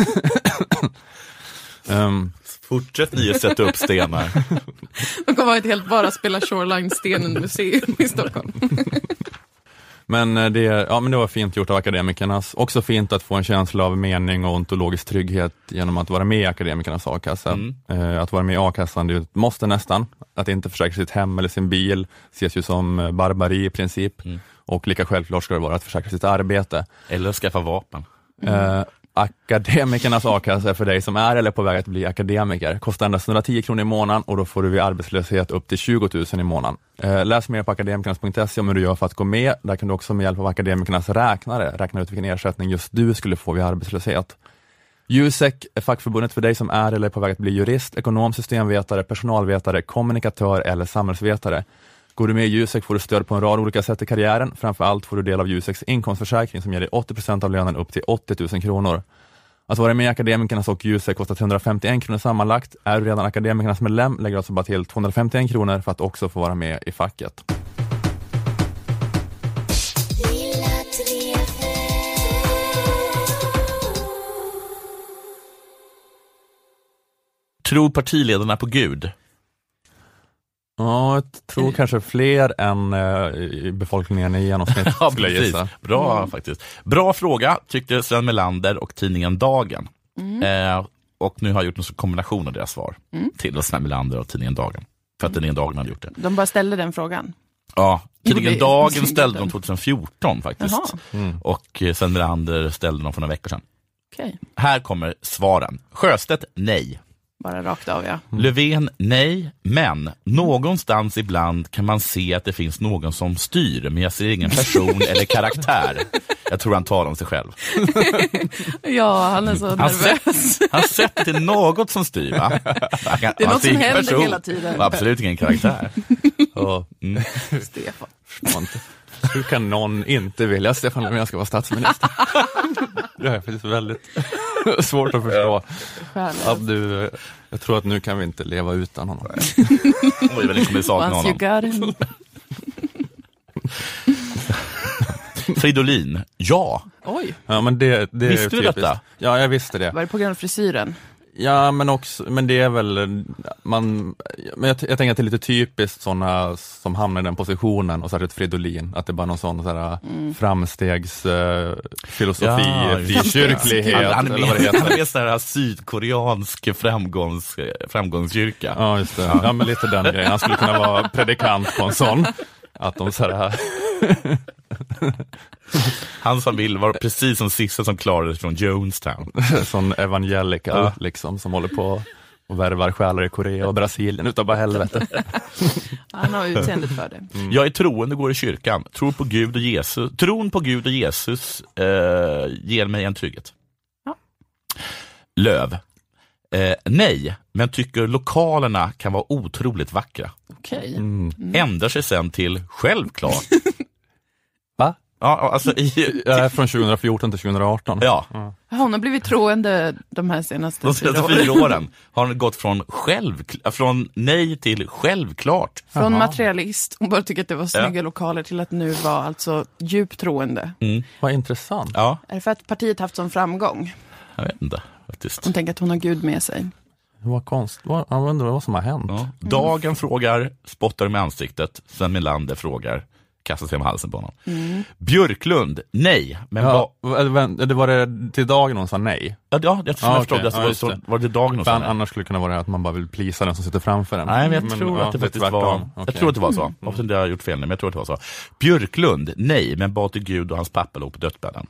um, Fortsätt ni att sätta upp stenar. De kommer att helt bara spela Shoreline-stenen museum i Stockholm. Men det, ja, men det var fint gjort av akademikernas. Också fint att få en känsla av mening och ontologisk trygghet genom att vara med i akademikernas A-kassa. Mm. Eh, att vara med i A-kassan, det är ett måste nästan. Att inte försäkra sitt hem eller sin bil ses ju som barbari i princip. Mm. Och lika självklart ska det vara att försäkra sitt arbete. Eller skaffa vapen. Mm. Eh, Akademikernas A-kassa är för dig som är eller på väg att bli akademiker. Kostar endast hundratio kronor i månaden och då får du vid arbetslöshet upp till tjugo tusen i månaden. Eh, läs mer på akademikernas punkt se om hur du gör för att gå med. Där kan du också med hjälp av akademikernas räknare räkna ut vilken ersättning just du skulle få vid arbetslöshet. Jusek är fackförbundet för dig som är eller är på väg att bli jurist, ekonom, systemvetare, personalvetare, kommunikatör eller samhällsvetare. Går du med i Jusek får du stöd på en rad olika sätt i karriären. Framförallt får du del av Juseks inkomstförsäkring som ger dig åttio procent av lönen upp till åttio tusen kronor. Att vara med i Akademikernas och Jusek kostar trehundrafemtioen kronor sammanlagt. Är du redan Akademikernas medlem lägger du alltså bara till tvåhundrafemtioen kronor för att också få vara med i facket. Tror partiledarna på Gud? Ja, jag tror mm. kanske fler än uh, befolkningen i genomsnitt. Ja, precis. Bra mm. faktiskt. Bra fråga, tyckte Sven Melander och tidningen Dagen. Mm. Eh, och nu har jag gjort en kombination av deras svar mm. till Sven Melander och tidningen Dagen. För att tidningen Dagen hade gjort det. De bara ställde den frågan? Ja, tidningen Dagen ställde de tjugohundrafjorton faktiskt. Mm. Och Sven Melander ställde dem för några veckor sedan. Okay. Här kommer svaren. Sjöstedt, nej. Bara rakt av, ja. Mm. Löfven, nej. Men någonstans ibland kan man se att det finns någon som styr. Men jag ser ingen person eller karaktär. Jag tror han talar om sig själv. Ja, han är så han nervös. Sett, han sett till något som styr, va? Kan, det är något som händer person, hela tiden. Absolut ingen karaktär. Och, mm. Stefan. Hur kan någon inte vilja att Stefan Löfven ska vara statsminister? Det är faktiskt väldigt svårt att förstå. Att du, jag tror att nu kan vi inte leva utan honom. Oj, men det kommer sakna honom. Fridolin, ja. Oj. Ja, men det, det visste är du detta? Ja, jag visste det. Var det på grund av frisyren? Ja, men också, men det är väl man, men jag, jag tänker att det är lite typiskt sådana som hamnar i den positionen, och särskilt Fridolin, att det är bara någon sån sådär mm. framstegsfilosofi, uh, ja, frikyrklighet. Han, han är mer sån här sydkoreansk framgångs, framgångskyrka. Ja, just det. Ja, men lite den grejen. Han skulle kunna vara predikant på en sån. Att de sådär... Hans familj var precis som sista som klarade från Jonestown. Sån evangelical ja. liksom, som håller på och värvar själar i Korea och Brasilien utav bara helvete. Han har utseendet för det. Mm. Jag är troende, går i kyrkan. Tror på Gud och Jesus. Tron på Gud och Jesus eh, ger mig en trygghet. Ja. Löv. Eh, nej, men tycker lokalerna kan vara otroligt vackra. Okej. Okay. Mm. Mm. Ändrar sig sen till självklart. Va? Ja, alltså i, ja, från tjugohundrafjorton till tjugohundraarton. Ja. ja. Hon har blivit troende de här senaste, de senaste fyra, fyra åren. Har hon gått från, själv, från nej till självklart. Från Aha. materialist, hon bara tycker att det var snygga ja. lokaler, till att nu vara alltså djupt troende. Mm. Vad intressant. Ja. Är det för att partiet haft sån framgång? Jag vet inte. Faktiskt. Hon tänker att hon har Gud med sig. Vad konstigt. Jag undrar vad som har hänt. Ja. Dagen mm. frågar, spottar med ansiktet. Sven Melander frågar, kastar sig med halsen på honom. Mm. Björklund, nej. Men ja, ba- det var det till Dagen hon sa nej. Ja, ja jag, ah, jag förstod okay. det. Så ja, var det till Dagen hon sa nej. Annars skulle det kunna vara att man bara vill plisa den som sitter framför den. Nej, men jag men, tror ja, att det faktiskt var... Okay. Jag tror att det var så. Hoppas inte jag har gjort fel nu, men jag tror att det var så. Björklund, nej. Men bad till Gud och hans pappa låg på dödsbädden.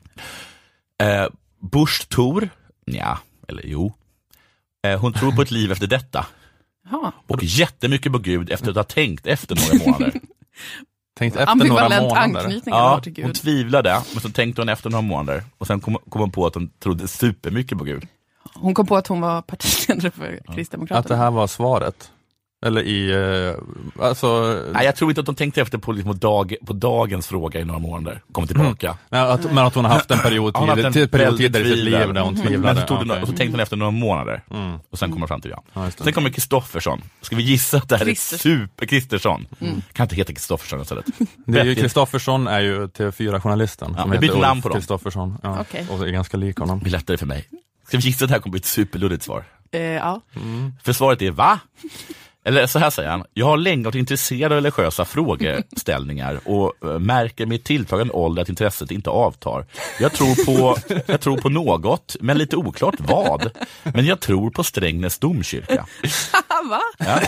Eh, Bush Thor, ja, eller jo. Eh, hon tror på ett liv efter detta. Aha. Och jättemycket på Gud efter att ha tänkt efter några månader. Tänkt efter några månader. Ja, hon tvivlade, men så tänkte hon efter några månader. Och sen kom, kom hon på att hon trodde supermycket på Gud. Hon kom på att hon var partiledare för ja. Kristdemokraterna. Att det här var svaret. Eller i, uh, alltså... Nej, jag tror inte att de tänkte efter på, liksom, dag, på dagens fråga i några månader. Kom tillbaka. Mm. Nej, att, men att hon har haft en period tid, en tid, period tid i sitt liv där hon tvivlade. Men så, tog okay. och så tänkte hon efter några månader. Mm. Och sen kommer hon fram till ja. ja sen kommer Kristoffersson. Ska vi gissa att det här är super Kristersson? Mm. Kan inte heta Kristoffersson istället. Det är ju Kristoffersson är ju T V fyra-journalisten. Ja, vi byter namn på dem. Kristoffersson. Ja. Okay. Och är ganska lik honom. Det blir lättare för mig. Ska vi gissa att det här kommer bli ett superluddigt svar? Uh, ja. Mm. För svaret är va? Eller så här säger han, jag har länge varit intresserad av religiösa frågeställningar och märker med tilltagande ålder att intresset inte avtar. Jag tror på, jag tror på något, men lite oklart vad. Men jag tror på Strängnäs domkyrka. Va? Ja.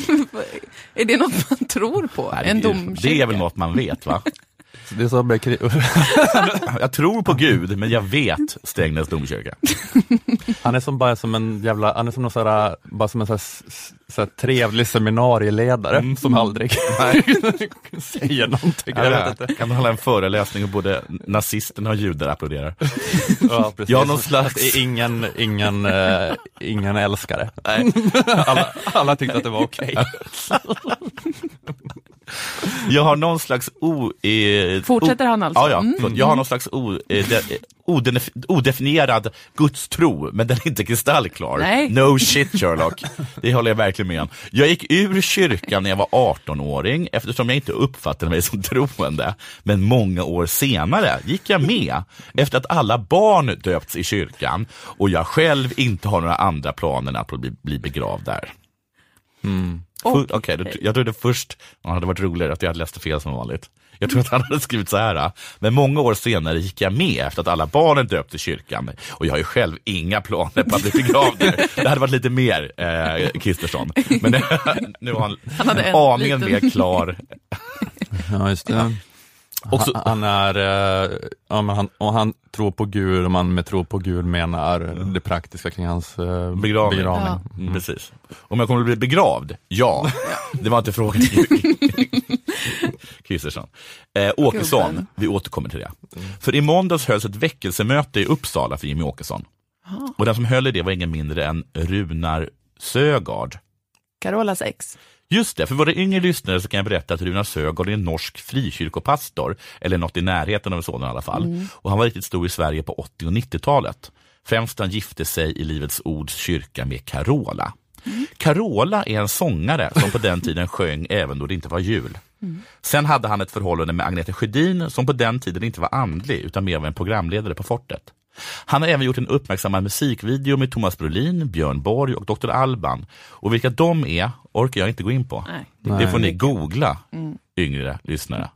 Är det något man tror på? Nej, en domkyrka? Det är väl något man vet, va? Det är så jag tror på Gud, men jag vet Strängnäs domkyrka. Han är som bara som en jävla, han är som någon sådär, bara som en sådär, sådär trevlig seminarieledare mm. som aldrig säger någonting. Ja, jag vet inte. Kan man hålla en föreläsning och både nazisterna och judar applåderar. Ja, precis. Jag någon slags... ingen, ingen, uh, ingen älskare. Nej. Alla, alla tyckte att det var okej. Okay. Jag har någon slags o... Eh, Fortsätter o, han alltså? Ja, ja. Mm. Jag har någon slags o, eh, de, odef, odefinierad gudstro, men den är inte kristallklar. Nej. No shit, Sherlock. Det håller jag verkligen med om. Jag gick ur kyrkan när jag var arton-åring eftersom jag inte uppfattade mig som troende. Men många år senare gick jag med efter att alla barn döpts i kyrkan och jag själv inte har några andra planer än att bli, bli begravd där. Mm. Okej, okay, okay. Jag trodde först det hade varit roligare att jag hade läst fel som vanligt. Jag tror att han hade skrivit så här. Men många år senare gick jag med efter att alla barnen döpte i kyrkan. Och jag har ju själv inga planer på att bli begravd. Det hade varit lite mer eh, Kristersson. Men nu har han, han hade en aningen liten... mer klar. Ja, just det. Också, han, han är, ja, men han, och han tror på Gud, och man med tro på Gud menar det praktiska kring hans eh, begravning. begravning. Ja. Mm. Precis. Om jag kommer att bli begravd? Ja. Det var inte frågan. Kristersson. Eh, Åkesson, Gubben. Vi återkommer till det. Mm. För i måndags hölls ett väckelsemöte i Uppsala för Jimmy Åkesson. Aha. Och den som höll i det var ingen mindre än Runar Sögaard. Carolas ex. Just det, för våra yngre lyssnare så kan jag berätta att Runar Sögaard är en norsk frikyrkopastor, eller något i närheten av en sådan i alla fall. Mm. Och han var riktigt stor i Sverige på åttio- och nittiotalet. Främst han gifte sig i Livets Ords kyrka med Carola. Mm. Carola är en sångare som på den tiden sjöng även då det inte var jul. Mm. Sen hade han ett förhållande med Agneta Sjödin som på den tiden inte var andlig utan mer var en programledare på Fortet. Han har även gjort en uppmärksammad musikvideo med Thomas Brolin, Björn Borg och doktor Alban. Och vilka de är orkar jag inte gå in på. Nej. Det får ni googla, mm. yngre lyssnare.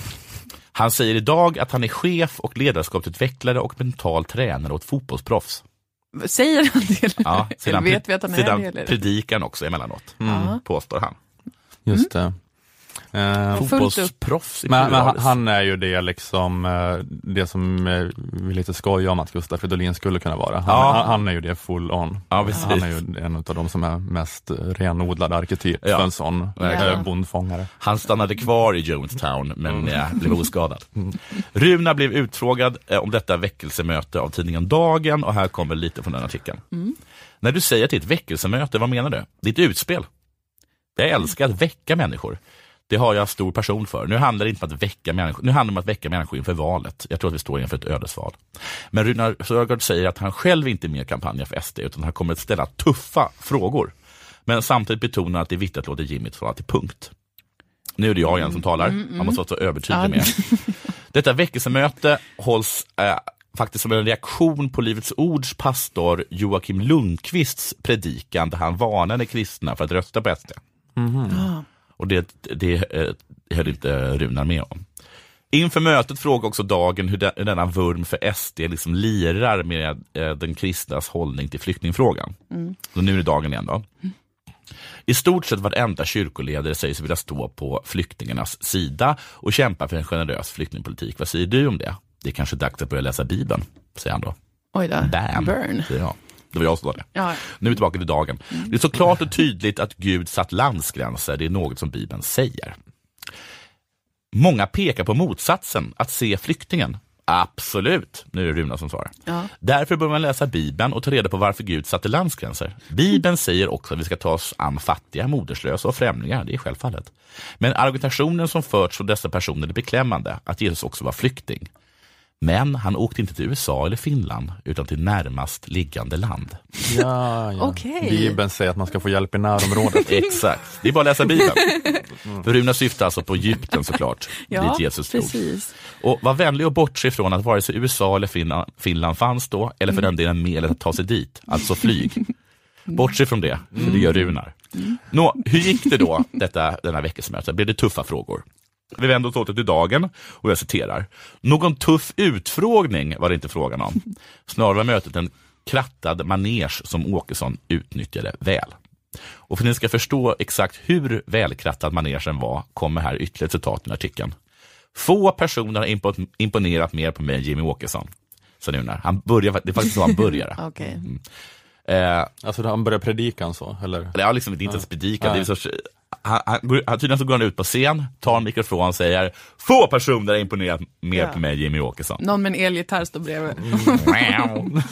Han säger idag att han är chef och ledarskapsutvecklare och mental tränare åt fotbollsproffs. Säger han det? Ja, sedan, vet vi att han är sedan det, predikan också emellanåt, mm. påstår han. Just det. Uh, fotbollsproffs. Men, men han, han är ju det liksom uh, det som uh, vi lite skojar om att Gustav Fridolin skulle kunna vara. Han, ja. han, han är ju det full on. Ja, han är ju en av de som är mest renodlad arketyp ja. för en sån uh, bondfångare. Han stannade kvar i Jonestown men mm. uh, blev oskadad. Mm. Runa blev utfrågad uh, om detta väckelsemöte av tidningen Dagen och här kommer lite från den artikeln. Mm. När du säger till ett väckelsemöte, vad menar du? Ditt utspel. Jag älskar att väcka människor. Det har jag stor passion för. Nu handlar det inte om att väcka människor, nu handlar det om att väcka människor inför valet. Jag tror att vi står inför ett ödesval. Men Runar Sögaard säger att han själv inte är med i kampanjen för S D utan han kommer att ställa tuffa frågor. Men samtidigt betonar att det är viktigt att låta Jimmy tala till punkt. Nu är det jag igen som talar. Mm, mm. Han måste vara så övertydlig med. Detta väckelsemöte hålls äh, faktiskt som en reaktion på Livets Ords pastor Joakim Lundqvists predikan där han varnade kristna för att rösta på S D. Mm. Ja. Och det, det eh, höll inte Runar med om. Inför mötet frågade också Dagen hur, den, hur denna vurm för S D liksom lirar med eh, den kristnas hållning till flyktingfrågan. Mm. Så nu är det Dagen igen då. Mm. I stort sett varenda kyrkoledare säger sig vilja stå på flyktingarnas sida och kämpa för en generös flyktingpolitik. Vad säger du om det? Det är kanske dags att börja läsa Bibeln, säger han då. Oj då. Bam. Burn. Ja. Det var jag som sa det. Ja. Nu är vi tillbaka till Dagen. Mm. Det är så klart och tydligt att Gud satt landsgränser. Det är något som Bibeln säger. Många pekar på motsatsen, att se flyktingen. Absolut, nu är det Runa som svarar. Ja. Därför bör man läsa Bibeln och ta reda på varför Gud satte landsgränser. Bibeln säger också att vi ska ta oss an fattiga, moderslösa och främlingar, det är självfallet. Men argumentationen som förts av dessa personer är beklämmande, att Jesus också var flykting. Men han åkte inte till U S A eller Finland utan till närmast liggande land. Ja, ja. Okay. Bibeln säger att man ska få hjälp i närområdet. Exakt, det är bara att läsa Bibeln. Mm. För Runa syftar alltså på Egypten såklart. Ja, dit Jesus stod. Precis. Och var vänlig och bortse ifrån att vare sig U S A eller Finland, Finland fanns då, eller för mm. den delen med eller att ta sig dit, alltså flyg. Bortse från det, för det gör Runar. Mm. Nå, hur gick det då detta, denna veckosmöte? Blev det tuffa frågor? Vi vänder oss åter till Dagen och jag citerar. Någon tuff utfrågning var det inte frågan om. Snarare var mötet en krattad manege som Åkesson utnyttjade väl. Och för att ni ska förstå exakt hur välkrattad manegen var kommer här ytterligare ett citat i artikeln. Få personer har imponerat mer på mig än Jimmy Åkesson. Så nu när han börjar, det är faktiskt så han börjar. Okay. Mm. Eh, alltså han börjar predikan så? Eller? Ja, liksom inte ens predikan. Det är så, han, han, han, tydligen så går han ut på scen, tar en mikrofon och säger få personer har imponerat mer ja. på mig än Jimmy Åkesson. Någon med en elgitarr står bredvid. Mm.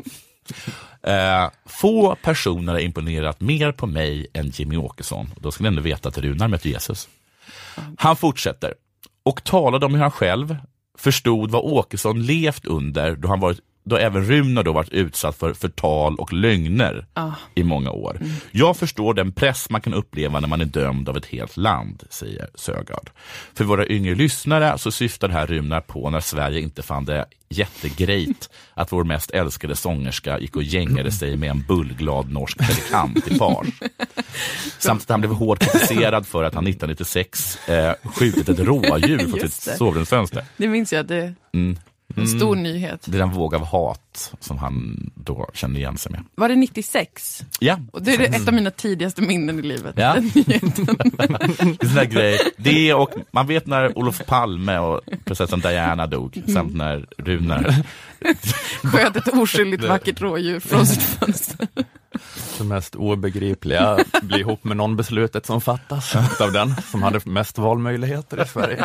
eh, få personer har imponerat mer på mig än Jimmy Åkesson. Då ska ni ändå veta att Runar mötte Jesus. Han fortsätter och talade om hur han själv förstod vad Åkesson levt under då han varit då även Runar då varit utsatt för förtal och lögner ah. i många år. Mm. Jag förstår den press man kan uppleva när man är dömd av ett helt land, säger Sögaard. För våra yngre lyssnare så syftar det här Runar på när Sverige inte fann det jättegrejt att vår mest älskade sångerska gick och gängade sig med en bullglad norsk predikant i fars. Samt att han blev hårt kritiserad för att han nittonhundranittiosex eh, skjutit ett rådjur från sitt sovrumsfönster. Det minns jag, det mm. En stor mm. nyhet. Det är den våg av hat som han då kände igen sig med. Var det nittiosex? Ja. Och det är ett av mina tidigaste minnen i livet. Ja. Den nyheten. Det är sån där grej. Det och man vet när Olof Palme och prinsessan Diana dog. Mm. Samt när Runar sköt ett oskyldigt vackert rådjur från sitt fönster. Det mest obegripliga blir ihop med någon beslutet som fattas av den som hade mest valmöjligheter i Sverige.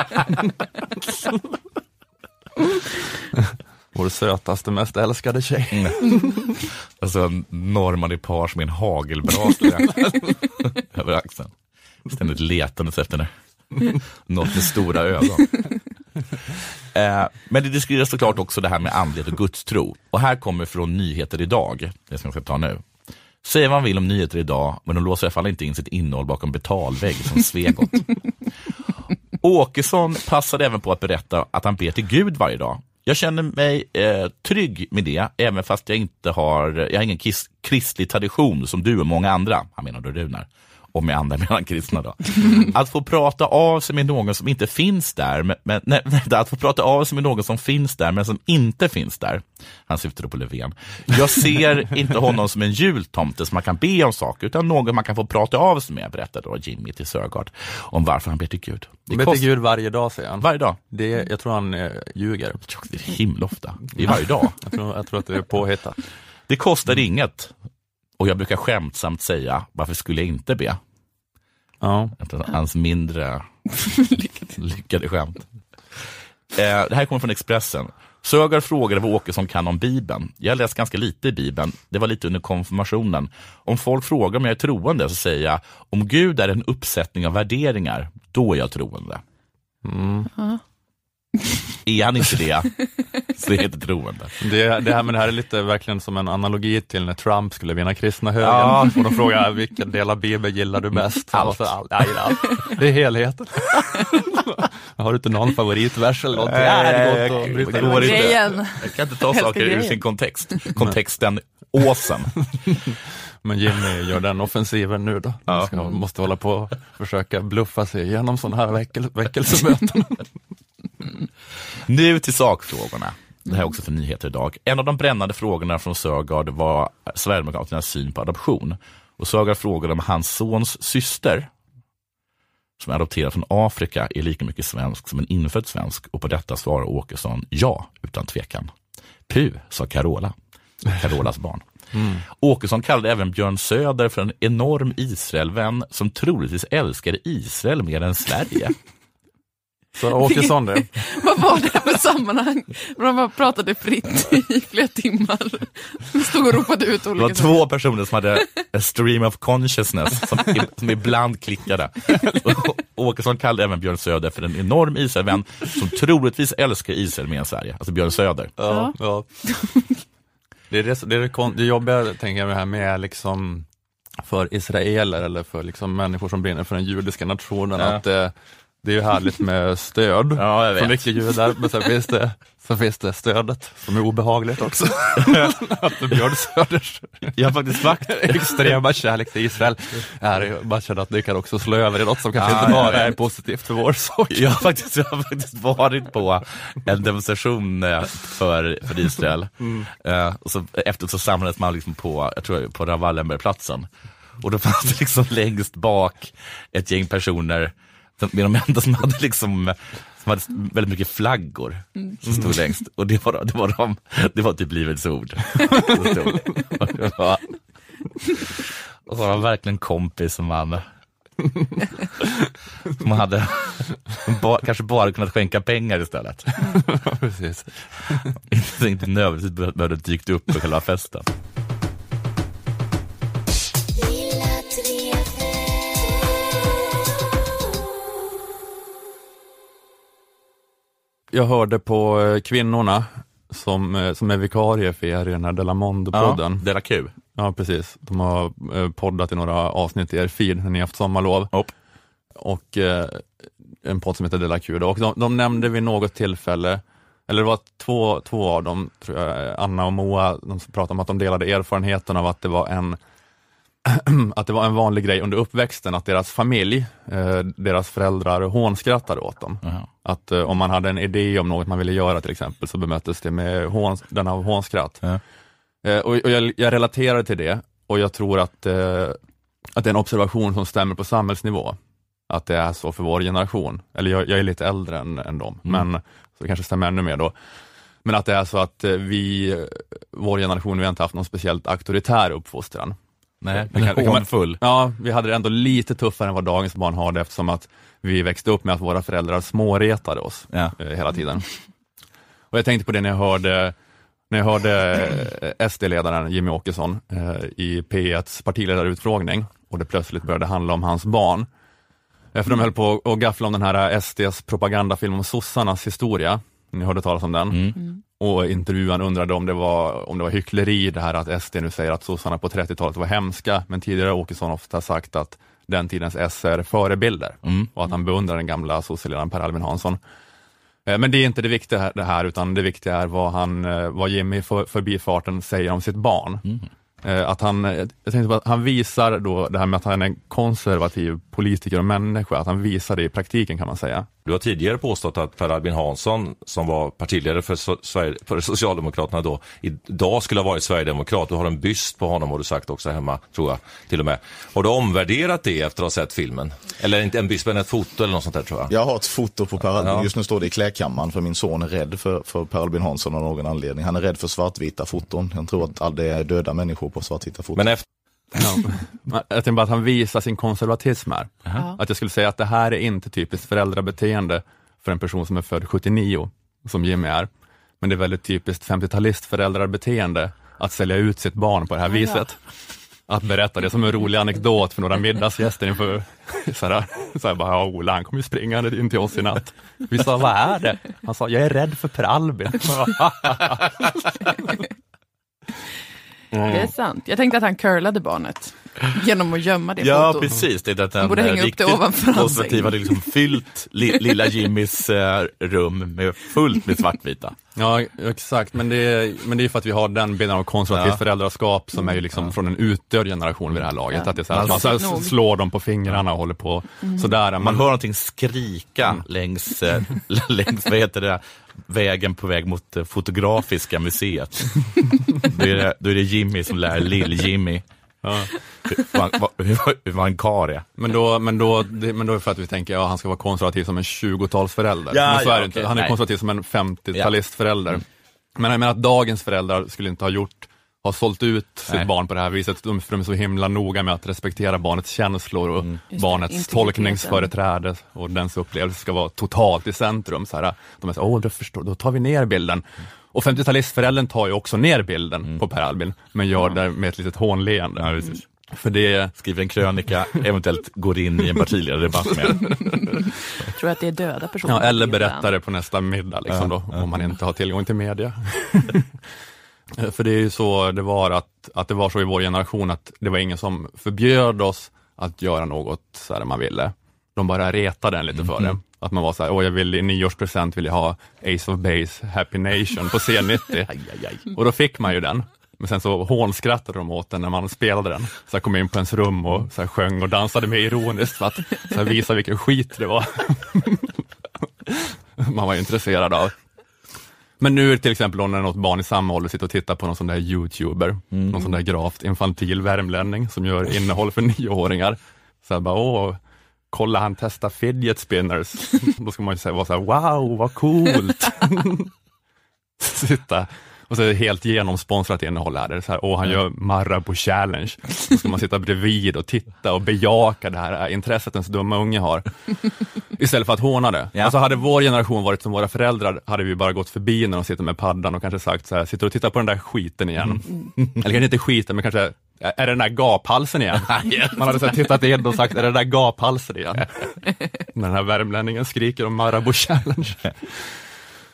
Vår sötaste, mest älskade tjej. Mm. Alltså Norman i pars med en hagelbrasa över axeln. Ständigt letandes efter det. Något med stora ögon. eh, men det diskuteras såklart också det här med andlighet och gudstro. Och här kommer från Nyheter idag, det som jag ska ta nu. Säger vad man vill om Nyheter idag, men de låser i alla fall inte in sitt innehåll bakom betalvägg som Svegot. Åkesson passade även på att berätta att han ber till Gud varje dag. Jag känner mig eh, trygg med det, även fast jag inte har, jag har ingen kis, kristlig tradition som du och många andra, han menar då Runar, och med andra menar kristna då. Att få prata av sig med någon som inte finns där, men, men, nej, att få prata av sig med någon som finns där men som inte finns där. Han syftade på Löfven. Jag ser inte honom som en jultomte som man kan be om saker, utan någon man kan få prata av sig med, berättade då Jimmy till Sögaard om varför han ber till Gud. Han ber kost... till Gud varje dag, säger han. Varje dag? Det är, jag tror han eh, ljuger. Det är himla ofta. Det är varje dag. jag, tror, jag tror att det är påhittat. Det kostar mm. inget. Och jag brukar skämtsamt säga, varför skulle jag inte be? Ja. Hans mindre lyckade skämt. Eh, det här kommer från Expressen. Sögaard frågade vad Åkesson kan om Bibeln. Jag har läst ganska lite i Bibeln. Det var lite under konfirmationen. Om folk frågar om jag är troende så säger jag, om Gud är en uppsättning av värderingar, då är jag troende. Mm. Ja. Är han inte det, så är det inte troende. Det, det, här, men det här är lite verkligen som en analogi till när Trump skulle vinna kristna högen. Ja. Och de frågar, vilken del av Bibeln gillar du bäst? Allt. All, nej, allt. Det är helheten. Har du inte någon favoritvers eller något? Nej, jag, jag, jag, går inte. Jag kan inte ta saker ur sin kontext. Kontexten åsen. Men Jimmy gör den offensiven nu då. Ja. Ska, måste hålla på och försöka bluffa sig igenom sådana här väckel, väckelsemöten. Nu till sakfrågorna. Det här är också för Nyheter idag. En av de brännande frågorna från Sögaard var Sverigedemokraternas syn på adoption. Och Sögaard frågade om hans sons syster, som är adopterad från Afrika, är lika mycket svensk som en infödd svensk. Och på detta svarar Åkesson ja, utan tvekan. Puh, sa Carola. Carolas barn. Mm. Åkesson kallade även Björn Söder för en enorm Israelvän som troligtvis älskade Israel mer än Sverige. Så Åkesson det. Vad var det för sammanhang? De bara pratade fritt i flera timmar. Stod och ropade ut olika. Det var två personer som hade a stream of consciousness som, som ibland klickade. Åkesson kallade även Björn Söder för en enorm Israelvän som troligtvis älskar Israel mer än Sverige. Alltså Björn Söder. Ja, ja. Det är det, det, är det, det jobbiga, tänker jag, det här med liksom för israeler eller för liksom människor som brinner för den judiska nationen, ja. Att det, det är ju härligt med stöd ja, från mycket judar, men sen finns, det, så finns det stödet som är obehagligt också. Att Björn Söders jag har faktiskt vakt extrema kärlek till Israel är man känner att det kan också slå över i något som kanske ja, inte bara är positivt för vår sak. Jag har faktiskt, jag har faktiskt varit på en demonstration för, för Israel. Mm. Uh, och så, efter så samlades man liksom på, jag tror på Ravallenbergplatsen. Och då fanns det liksom längst bak ett gäng personer med de enda som hade liksom som hade väldigt mycket flaggor mm. som stod längst. Och det var, det var, de, det var typ Livets ord. Och, det var, och så var han verkligen kompis som man som man hade ba, kanske bara kunnat skänka pengar istället. Precis. Inte, inte nödvändigtvis behövde dykt upp på själva festen. jag hörde på Kvinnorna som, som är vikarie för er i den här Della Mondo-podden. Ja, Della Q. Ja, precis. De har poddat i några avsnitt i er feed när ni har haft sommarlov. Hopp. Och eh, en podd som heter Della Q då. Och de, de nämnde vid något tillfälle, eller det var två, två av dem, tror jag, Anna och Moa, de pratade om att de delade erfarenheten av att det var en att det var en vanlig grej under uppväxten att deras familj, eh, deras föräldrar hånskrattade åt dem. Uh-huh. Att eh, om man hade en idé om något man ville göra till exempel så bemöttes det med hån, denna hånskratt. Uh-huh. Eh, och och jag, jag relaterar till det och jag tror att, eh, att det är en observation som stämmer på samhällsnivå. Att det är så för vår generation. Eller jag, jag är lite äldre än, än dem, mm. men så det kanske stämmer ännu mer då. Men att det är så att vi, vår generation, vi har inte haft någon speciellt auktoritär uppfostran. Nej, men kan, man full. Ja, vi hade det ändå lite tuffare än vad dagens barn har det, eftersom att vi växte upp med att våra föräldrar småretade oss ja. eh, hela tiden. Och jag tänkte på det när jag hörde, när jag hörde eh, S D-ledaren Jimmy Åkesson eh, i P etts partiledarutfrågning och det plötsligt började handla om hans barn. Eh, för de höll på att gaffla om den här S D:s propagandafilm om sossarnas historia. Ni hörde talas om den. Mm. Mm. Och intervjuan undrade om det var om det var hyckleri det här att S D nu säger att sossarna på trettiotalet var hemska, men tidigare har Åkesson ofta sagt att den tidens S är förebilder mm. och att han beundrar den gamla sosseledaren Per Albin Hansson. Men det är inte det viktiga här, det här utan det viktiga är vad, han, vad Jimmy för, förbifarten säger om sitt barn. Mm. Att han, jag tänkte på att han visar då det här med att han är en konservativ politiker och människa, att han visar det i praktiken kan man säga. Du har tidigare påstått att Per Albin Hansson, som var partiledare för, so- för Socialdemokraterna då, idag skulle ha varit Sverigedemokrat. Du har en byst på honom, har du sagt också hemma, tror jag, till och med. Har du omvärderat det efter att ha sett filmen? Eller inte en byst, men ett foto eller något sånt där, tror jag. Jag har ett foto på Per Albin. Ja. Just nu står det i klädkammaren för min son är rädd för, för Per Albin Hansson av någon anledning. Han är rädd för svartvita foton. Jag tror att all det är döda människor på svartvita foton. Men efter... Ja. Jag tänkte bara att han visar sin konservatism här. Uh-huh. Att jag skulle säga att det här är inte typiskt föräldrabeteende för en person som är född sjuttionio, som Jimmy är. Men det är väldigt typiskt femtiotalist föräldrabeteende att sälja ut sitt barn på det här uh-huh. viset. Att berätta det som en rolig anekdot för några middagsgäster inför såhär, såhär bara, ja, Ola, han kommer ju springande in till oss i natt. Vi sa, vad är det? Han sa, jag är rädd för Per Albin. Mm. Det är sant. Jag tänkte att han curlade barnet genom att gömma det ja, fotot. Ja, precis. Det är att han borde hänga upp det ovanför konservativ hade liksom fyllt li, lilla Jimmys äh, rum med fullt med svartvita. Ja, exakt. Men det, är, men det är för att vi har den bilden av konservativt ja. föräldraskap som är ju liksom ja. från en utdöd generation vid det här laget. Ja. Att det är så här, att man så här slår dem på fingrarna och håller på mm. sådär. Man, man hör någonting skrika mm. längs, äh, längs, vad heter det, vägen på väg mot äh, Fotografiska museet. då, är det, då är det Jimmy som lär Lill-Jimmy. Ja. Hur var en karl? Men då, men, då, det, men då är det för att vi tänker att ja, han ska vara konservativ som en tjugotalsförälder. Ja, men så ja, är det inte. Han är nej. konservativ som en femtiotalistförälder. Ja. Men jag menar att dagens föräldrar skulle inte ha gjort har sålt ut sitt nej. barn på det här viset. De är så himla noga med att respektera barnets känslor och mm. barnets tolkningsföreträde och dens upplevelse ska vara totalt i centrum. Så här, de är så åh, då, förstår, då tar vi ner bilden. Och femtiotalistföräldern tar ju också ner bilden mm. på Per Albin, men gör det med ett litet hånleende. Ja, precis. För det skriver en krönika, eventuellt går in i en partiledardebatt med. Jag tror att det är döda personer. Ja, eller berättar det på nästa middag liksom ja, då, ja. om man inte har tillgång till media. För det är ju så det var att, att det var så i vår generation att det var ingen som förbjöd oss att göra något så här man ville. De bara retade den lite för det. Att man var så här, åh jag vill i nyårspresent vill jag ha Ace of Base Happy Nation på C nittio. aj, aj, aj. Och då fick man ju den. Men sen så hånskrattade de åt den när man spelade den. Så jag kom in på ens rum och så här sjöng och dansade med ironiskt för att så här visa vilken skit det var. Man var ju intresserad av. Men nu till exempel när något barn i samma ålder sitter och tittar på någon sån där YouTuber, mm. någon sån där gravt infantil värmlänning som gör innehåll för nioåringar. Så här bara, åh, kolla han testar fidget spinners. Då ska man ju säga, vara så här, wow, vad coolt. Sitta. Och så är det helt genomsponsrat innehåll här. Det är så här, åh, han gör Marabou Challenge. Då ska man sitta bredvid och titta och bejaka det här intresset ens dumma unge har. Istället för att håna det. Ja. Alltså hade vår generation varit som våra föräldrar hade vi bara gått förbi när de sitter med paddan och kanske sagt så här, sitter och tittar på den där skiten igen. Mm. Eller kanske inte skiten, men kanske är det den där gaphalsen igen? Man hade så här, tittat in och sagt, är det den där gaphalsen igen? När den här värmlänningen skriker om Marabou Challenge.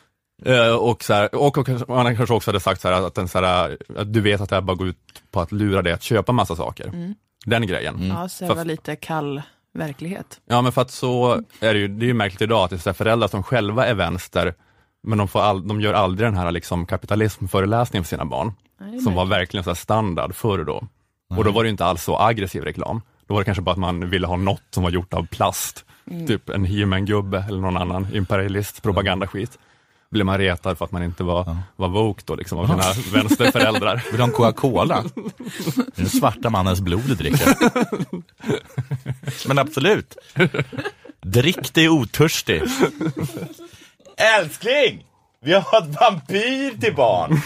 Uh, och, så här, och, och man kanske också hade sagt så här, att, den, så här, att du vet att det här bara går ut på att lura dig att köpa massa saker. Mm. Den grejen. Mm. Ja, så det var lite kall verklighet. Ja, men för att så är det ju, det är ju märkligt idag att det är så här föräldrar som själva är vänster, men de, får all, de gör aldrig den här liksom, kapitalismföreläsningen för sina barn. Nej, som var verkligen så här standard förr då. Mm. Och då var det ju inte alls så aggressiv reklam. Då var det kanske bara att man ville ha något som var gjort av plast. Mm. Typ en He-Man-gubbe eller någon annan imperialist propagandaskit. Blev man retad för att man inte var, ja. var woke då liksom av sina vänsterföräldrar. Vill du ha en Coca-Cola? Det är den svarta mannens blod du dricker. Men absolut. Drick dig otörstig. Älskling! Vi har ett vampyr till barn.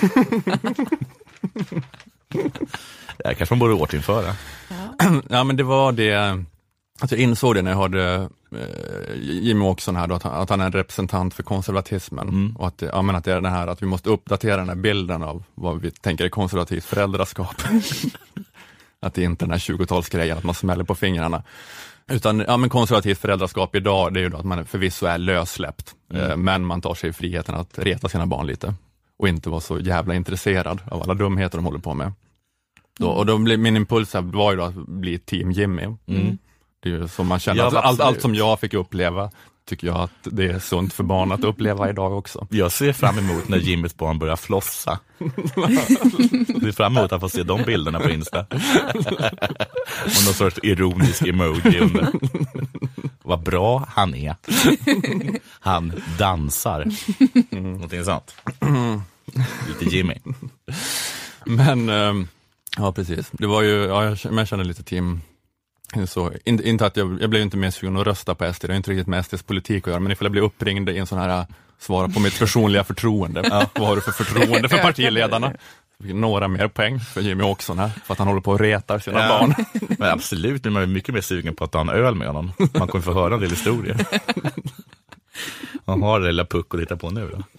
Det kanske man borde återinföra. Ja. Ja, men det var det. Att jag insåg det när jag hörde eh, Jimmy Åkesson här då, att, han, att han är en representant för konservatismen. Mm. Och att, ja, men att det är den här att vi måste uppdatera den här bilden av vad vi tänker är konservativt föräldraskap. Att det är inte den här tjugotalsgrejen att man smäller på fingrarna. Utan ja, men konservativt föräldraskap idag, det är ju då att man förvisso är lössläppt. Mm. Eh, men man tar sig friheten att reta sina barn lite. Och inte vara så jävla intresserad av alla dumheter de håller på med. Då, och då blir min impuls här var ju då att bli team Jimmy. Mm. Det är ju som man känner, ja, allt, allt som jag fick uppleva tycker jag att det är sunt för barn att uppleva idag också. Jag ser fram emot när Jimmys barn börjar flossa. Jag ser fram emot att få se de bilderna på Insta. Och någon sorts ironisk emoji under. Vad bra han är. Han dansar. Mm. Någonting sånt. Lite Jimmy. Men, ja precis. Det var ju, ja, jag känner lite team. Så, inte, inte att jag, jag blev inte mer sugen att rösta på S D, det är inte riktigt med S D:s politik att göra, men ifall jag blir uppringd i en sån här svara på mitt personliga förtroende. Ja, vad har du för förtroende för partiledarna? Några mer poäng för Jimmy Åkesson här, för att han håller på att reta sina ja. barn. Men absolut, nu är man mycket mer sugen på att ta en öl med honom. Man kommer få höra en del historier. Han har det lilla puck att titta på nu då.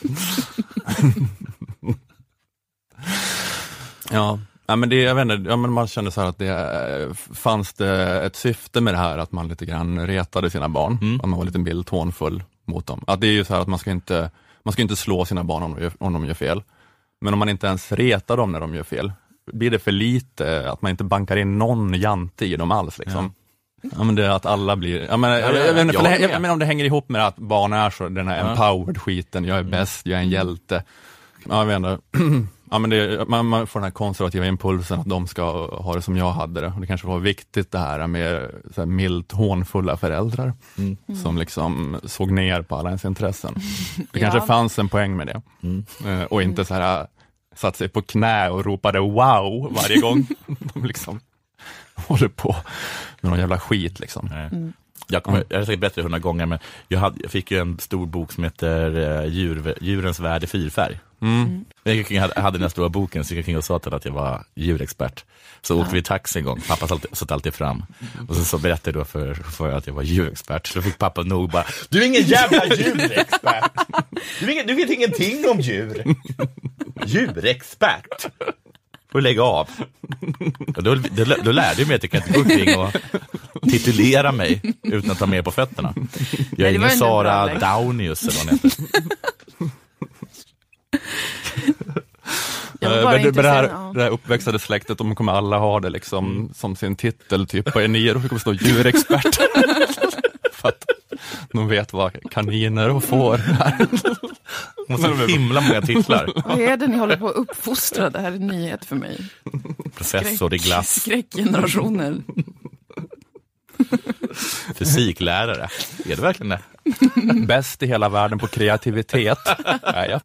Ja. Ja, men det, jag vet inte, ja, men man kände så här att det fanns det ett syfte med det här, att man lite grann retade sina barn, mm. att man var lite mild tånfull mot dem. Att det är ju så här att man ska inte, man ska inte slå sina barn om de, gör, om de gör fel. Men om man inte ens retar dem när de gör fel, blir det för lite att man inte bankar in någon jante i dem alls liksom. Ja. Ja, men det är att alla blir, ja, men, ja, jag, jag, jag, jag, jag, jag menar om det hänger ihop med att barn är så, den här ja. empowered skiten, jag är bäst, jag är en hjälte. Ja, jag vet inte. Ja, men det, man, man får den här konservativa impulsen att de ska ha det som jag hade det. Och det kanske var viktigt det här med så här milt hånfulla föräldrar mm. som liksom såg ner på alla ens intressen. Det kanske ja. fanns en poäng med det. Mm. Eh, och inte så här satt sig på knä och ropade wow varje gång de liksom håller på med någon jävla skit liksom. Mm. Jag, kommer, jag har säkert berättat hundra gånger, men jag, hade, jag fick ju en stor bok som heter uh, Djur, Djurens värld i fyrfärg. Mm. Jag, jag hade den här stora boken, så jag gick och sa till att jag var djurexpert. Så ja. åkte vi taxi en gång, pappa satt, satt alltid fram. Och så, så berättade jag då för, för att jag var djurexpert. Så fick pappa nog bara, du är ingen jävla djurexpert! Du, ingen, du vet ingenting om djur! Djurexpert! Får lägga av. Och då, då, då lärde jag mig att jag kan inte gå omkring och titulera mig utan att ta med på fötterna. Jag är ingen Sara Downius eller vad hon heter. Jag var det, det, här, det här uppväxade släktet, de kommer alla ha det liksom mm. som sin titel typ på en nio, och kommer stå djurexpert. För att de vet vad kaniner och får är. Måste så himla många titlar. Vad är det ni håller på att uppfostra? Det här är en nyhet för mig. Professor i glass. Skräckgenerationer. Fysiklärare. Är det verkligen det? Bäst i hela världen på kreativitet. Ja, ja.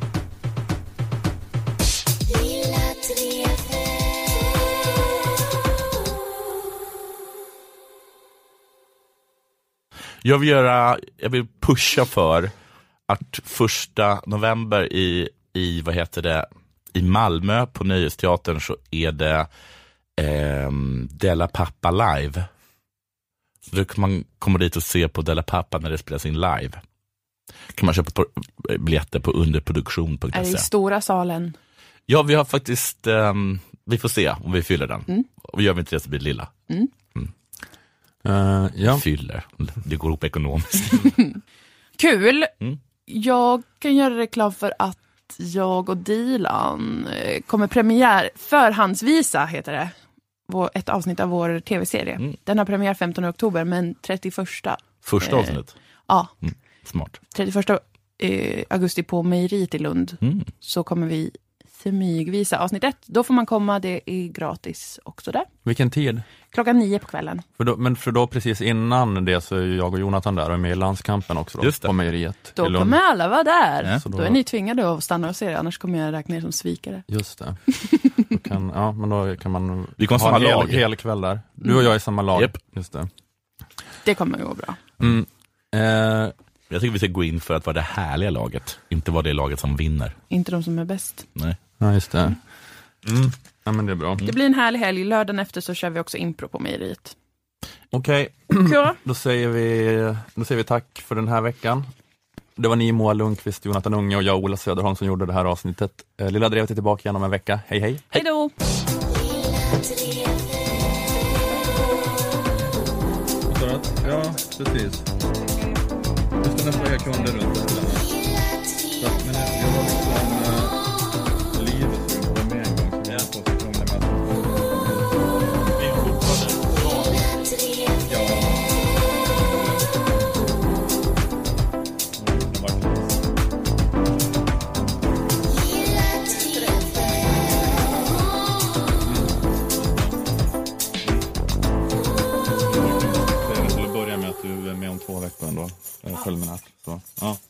Jag vill göra, jag vill pusha för att första november i, i vad heter det, i Malmö på Nöjesteatern så är det eh, Della Pappa live. Så då kan man komma dit och se på Della Pappa när det spelas in live. Kan man köpa på, biljetter på underproduktion punkt se. Är det i stora salen? Ja, vi har faktiskt, eh, vi får se om vi fyller den. Mm. Och gör vi inte det så blir det lilla. Mm. Mm. Uh, ja. Fyller. Det går ihop ekonomiskt. Kul. Mm. jag kan göra reklam för att jag och Dilan kommer premiär, förhandsvisa heter det, ett avsnitt av vår tv-serie. Mm. Den har premiär femtonde oktober, men trettioförsta Första eh, avsnittet? Ja. Mm. Smart. trettioförsta eh, augusti på Mejeriet i Lund mm. så kommer vi smygvisa avsnitt ett. Då får man komma, det är gratis också där. Vilken tid? Klockan nio på kvällen. För då, men för då precis innan det så är jag och Jonathan där och är med i landskampen också då, Just det. På Mejeriet. Då kommer alla vara där. Ja, så då... då är ni tvingade att stanna och se det, annars kommer jag räkna er som svikare. Just det. Då kan, ja, men då kan man Vi kan ha samma en hel, lag. hel kväll där. Du och jag är samma lag. Yep. Just det. Det kommer att gå bra. Mm. Eh... Jag tycker vi ska gå in för att vara det härliga laget, inte vara det laget som vinner. Inte de som är bäst. Nej. Ja, just det. Mm. Ja, men det är bra. Det blir en härlig helg. Lördagen efter så kör vi också impro på Mejeriet. Okej, okay. då, säger vi, då säger vi tack för den här veckan. Det var ni, Moa Lundqvist, Jonathan Unge och jag, Ola Söderholm, som gjorde det här avsnittet. Lilla Drevet är tillbaka igen om en vecka. Hej, hej. Hej då! Ja, precis. Jag ska nästan lägga kunder runt det här. Men jag var liksom livet som var med en gång som jag på sig krångla med. Vi är fortfarande kvar. Ja. Det var till att börja med att du är med om två veckor ändå. Följ med här. Så, ja.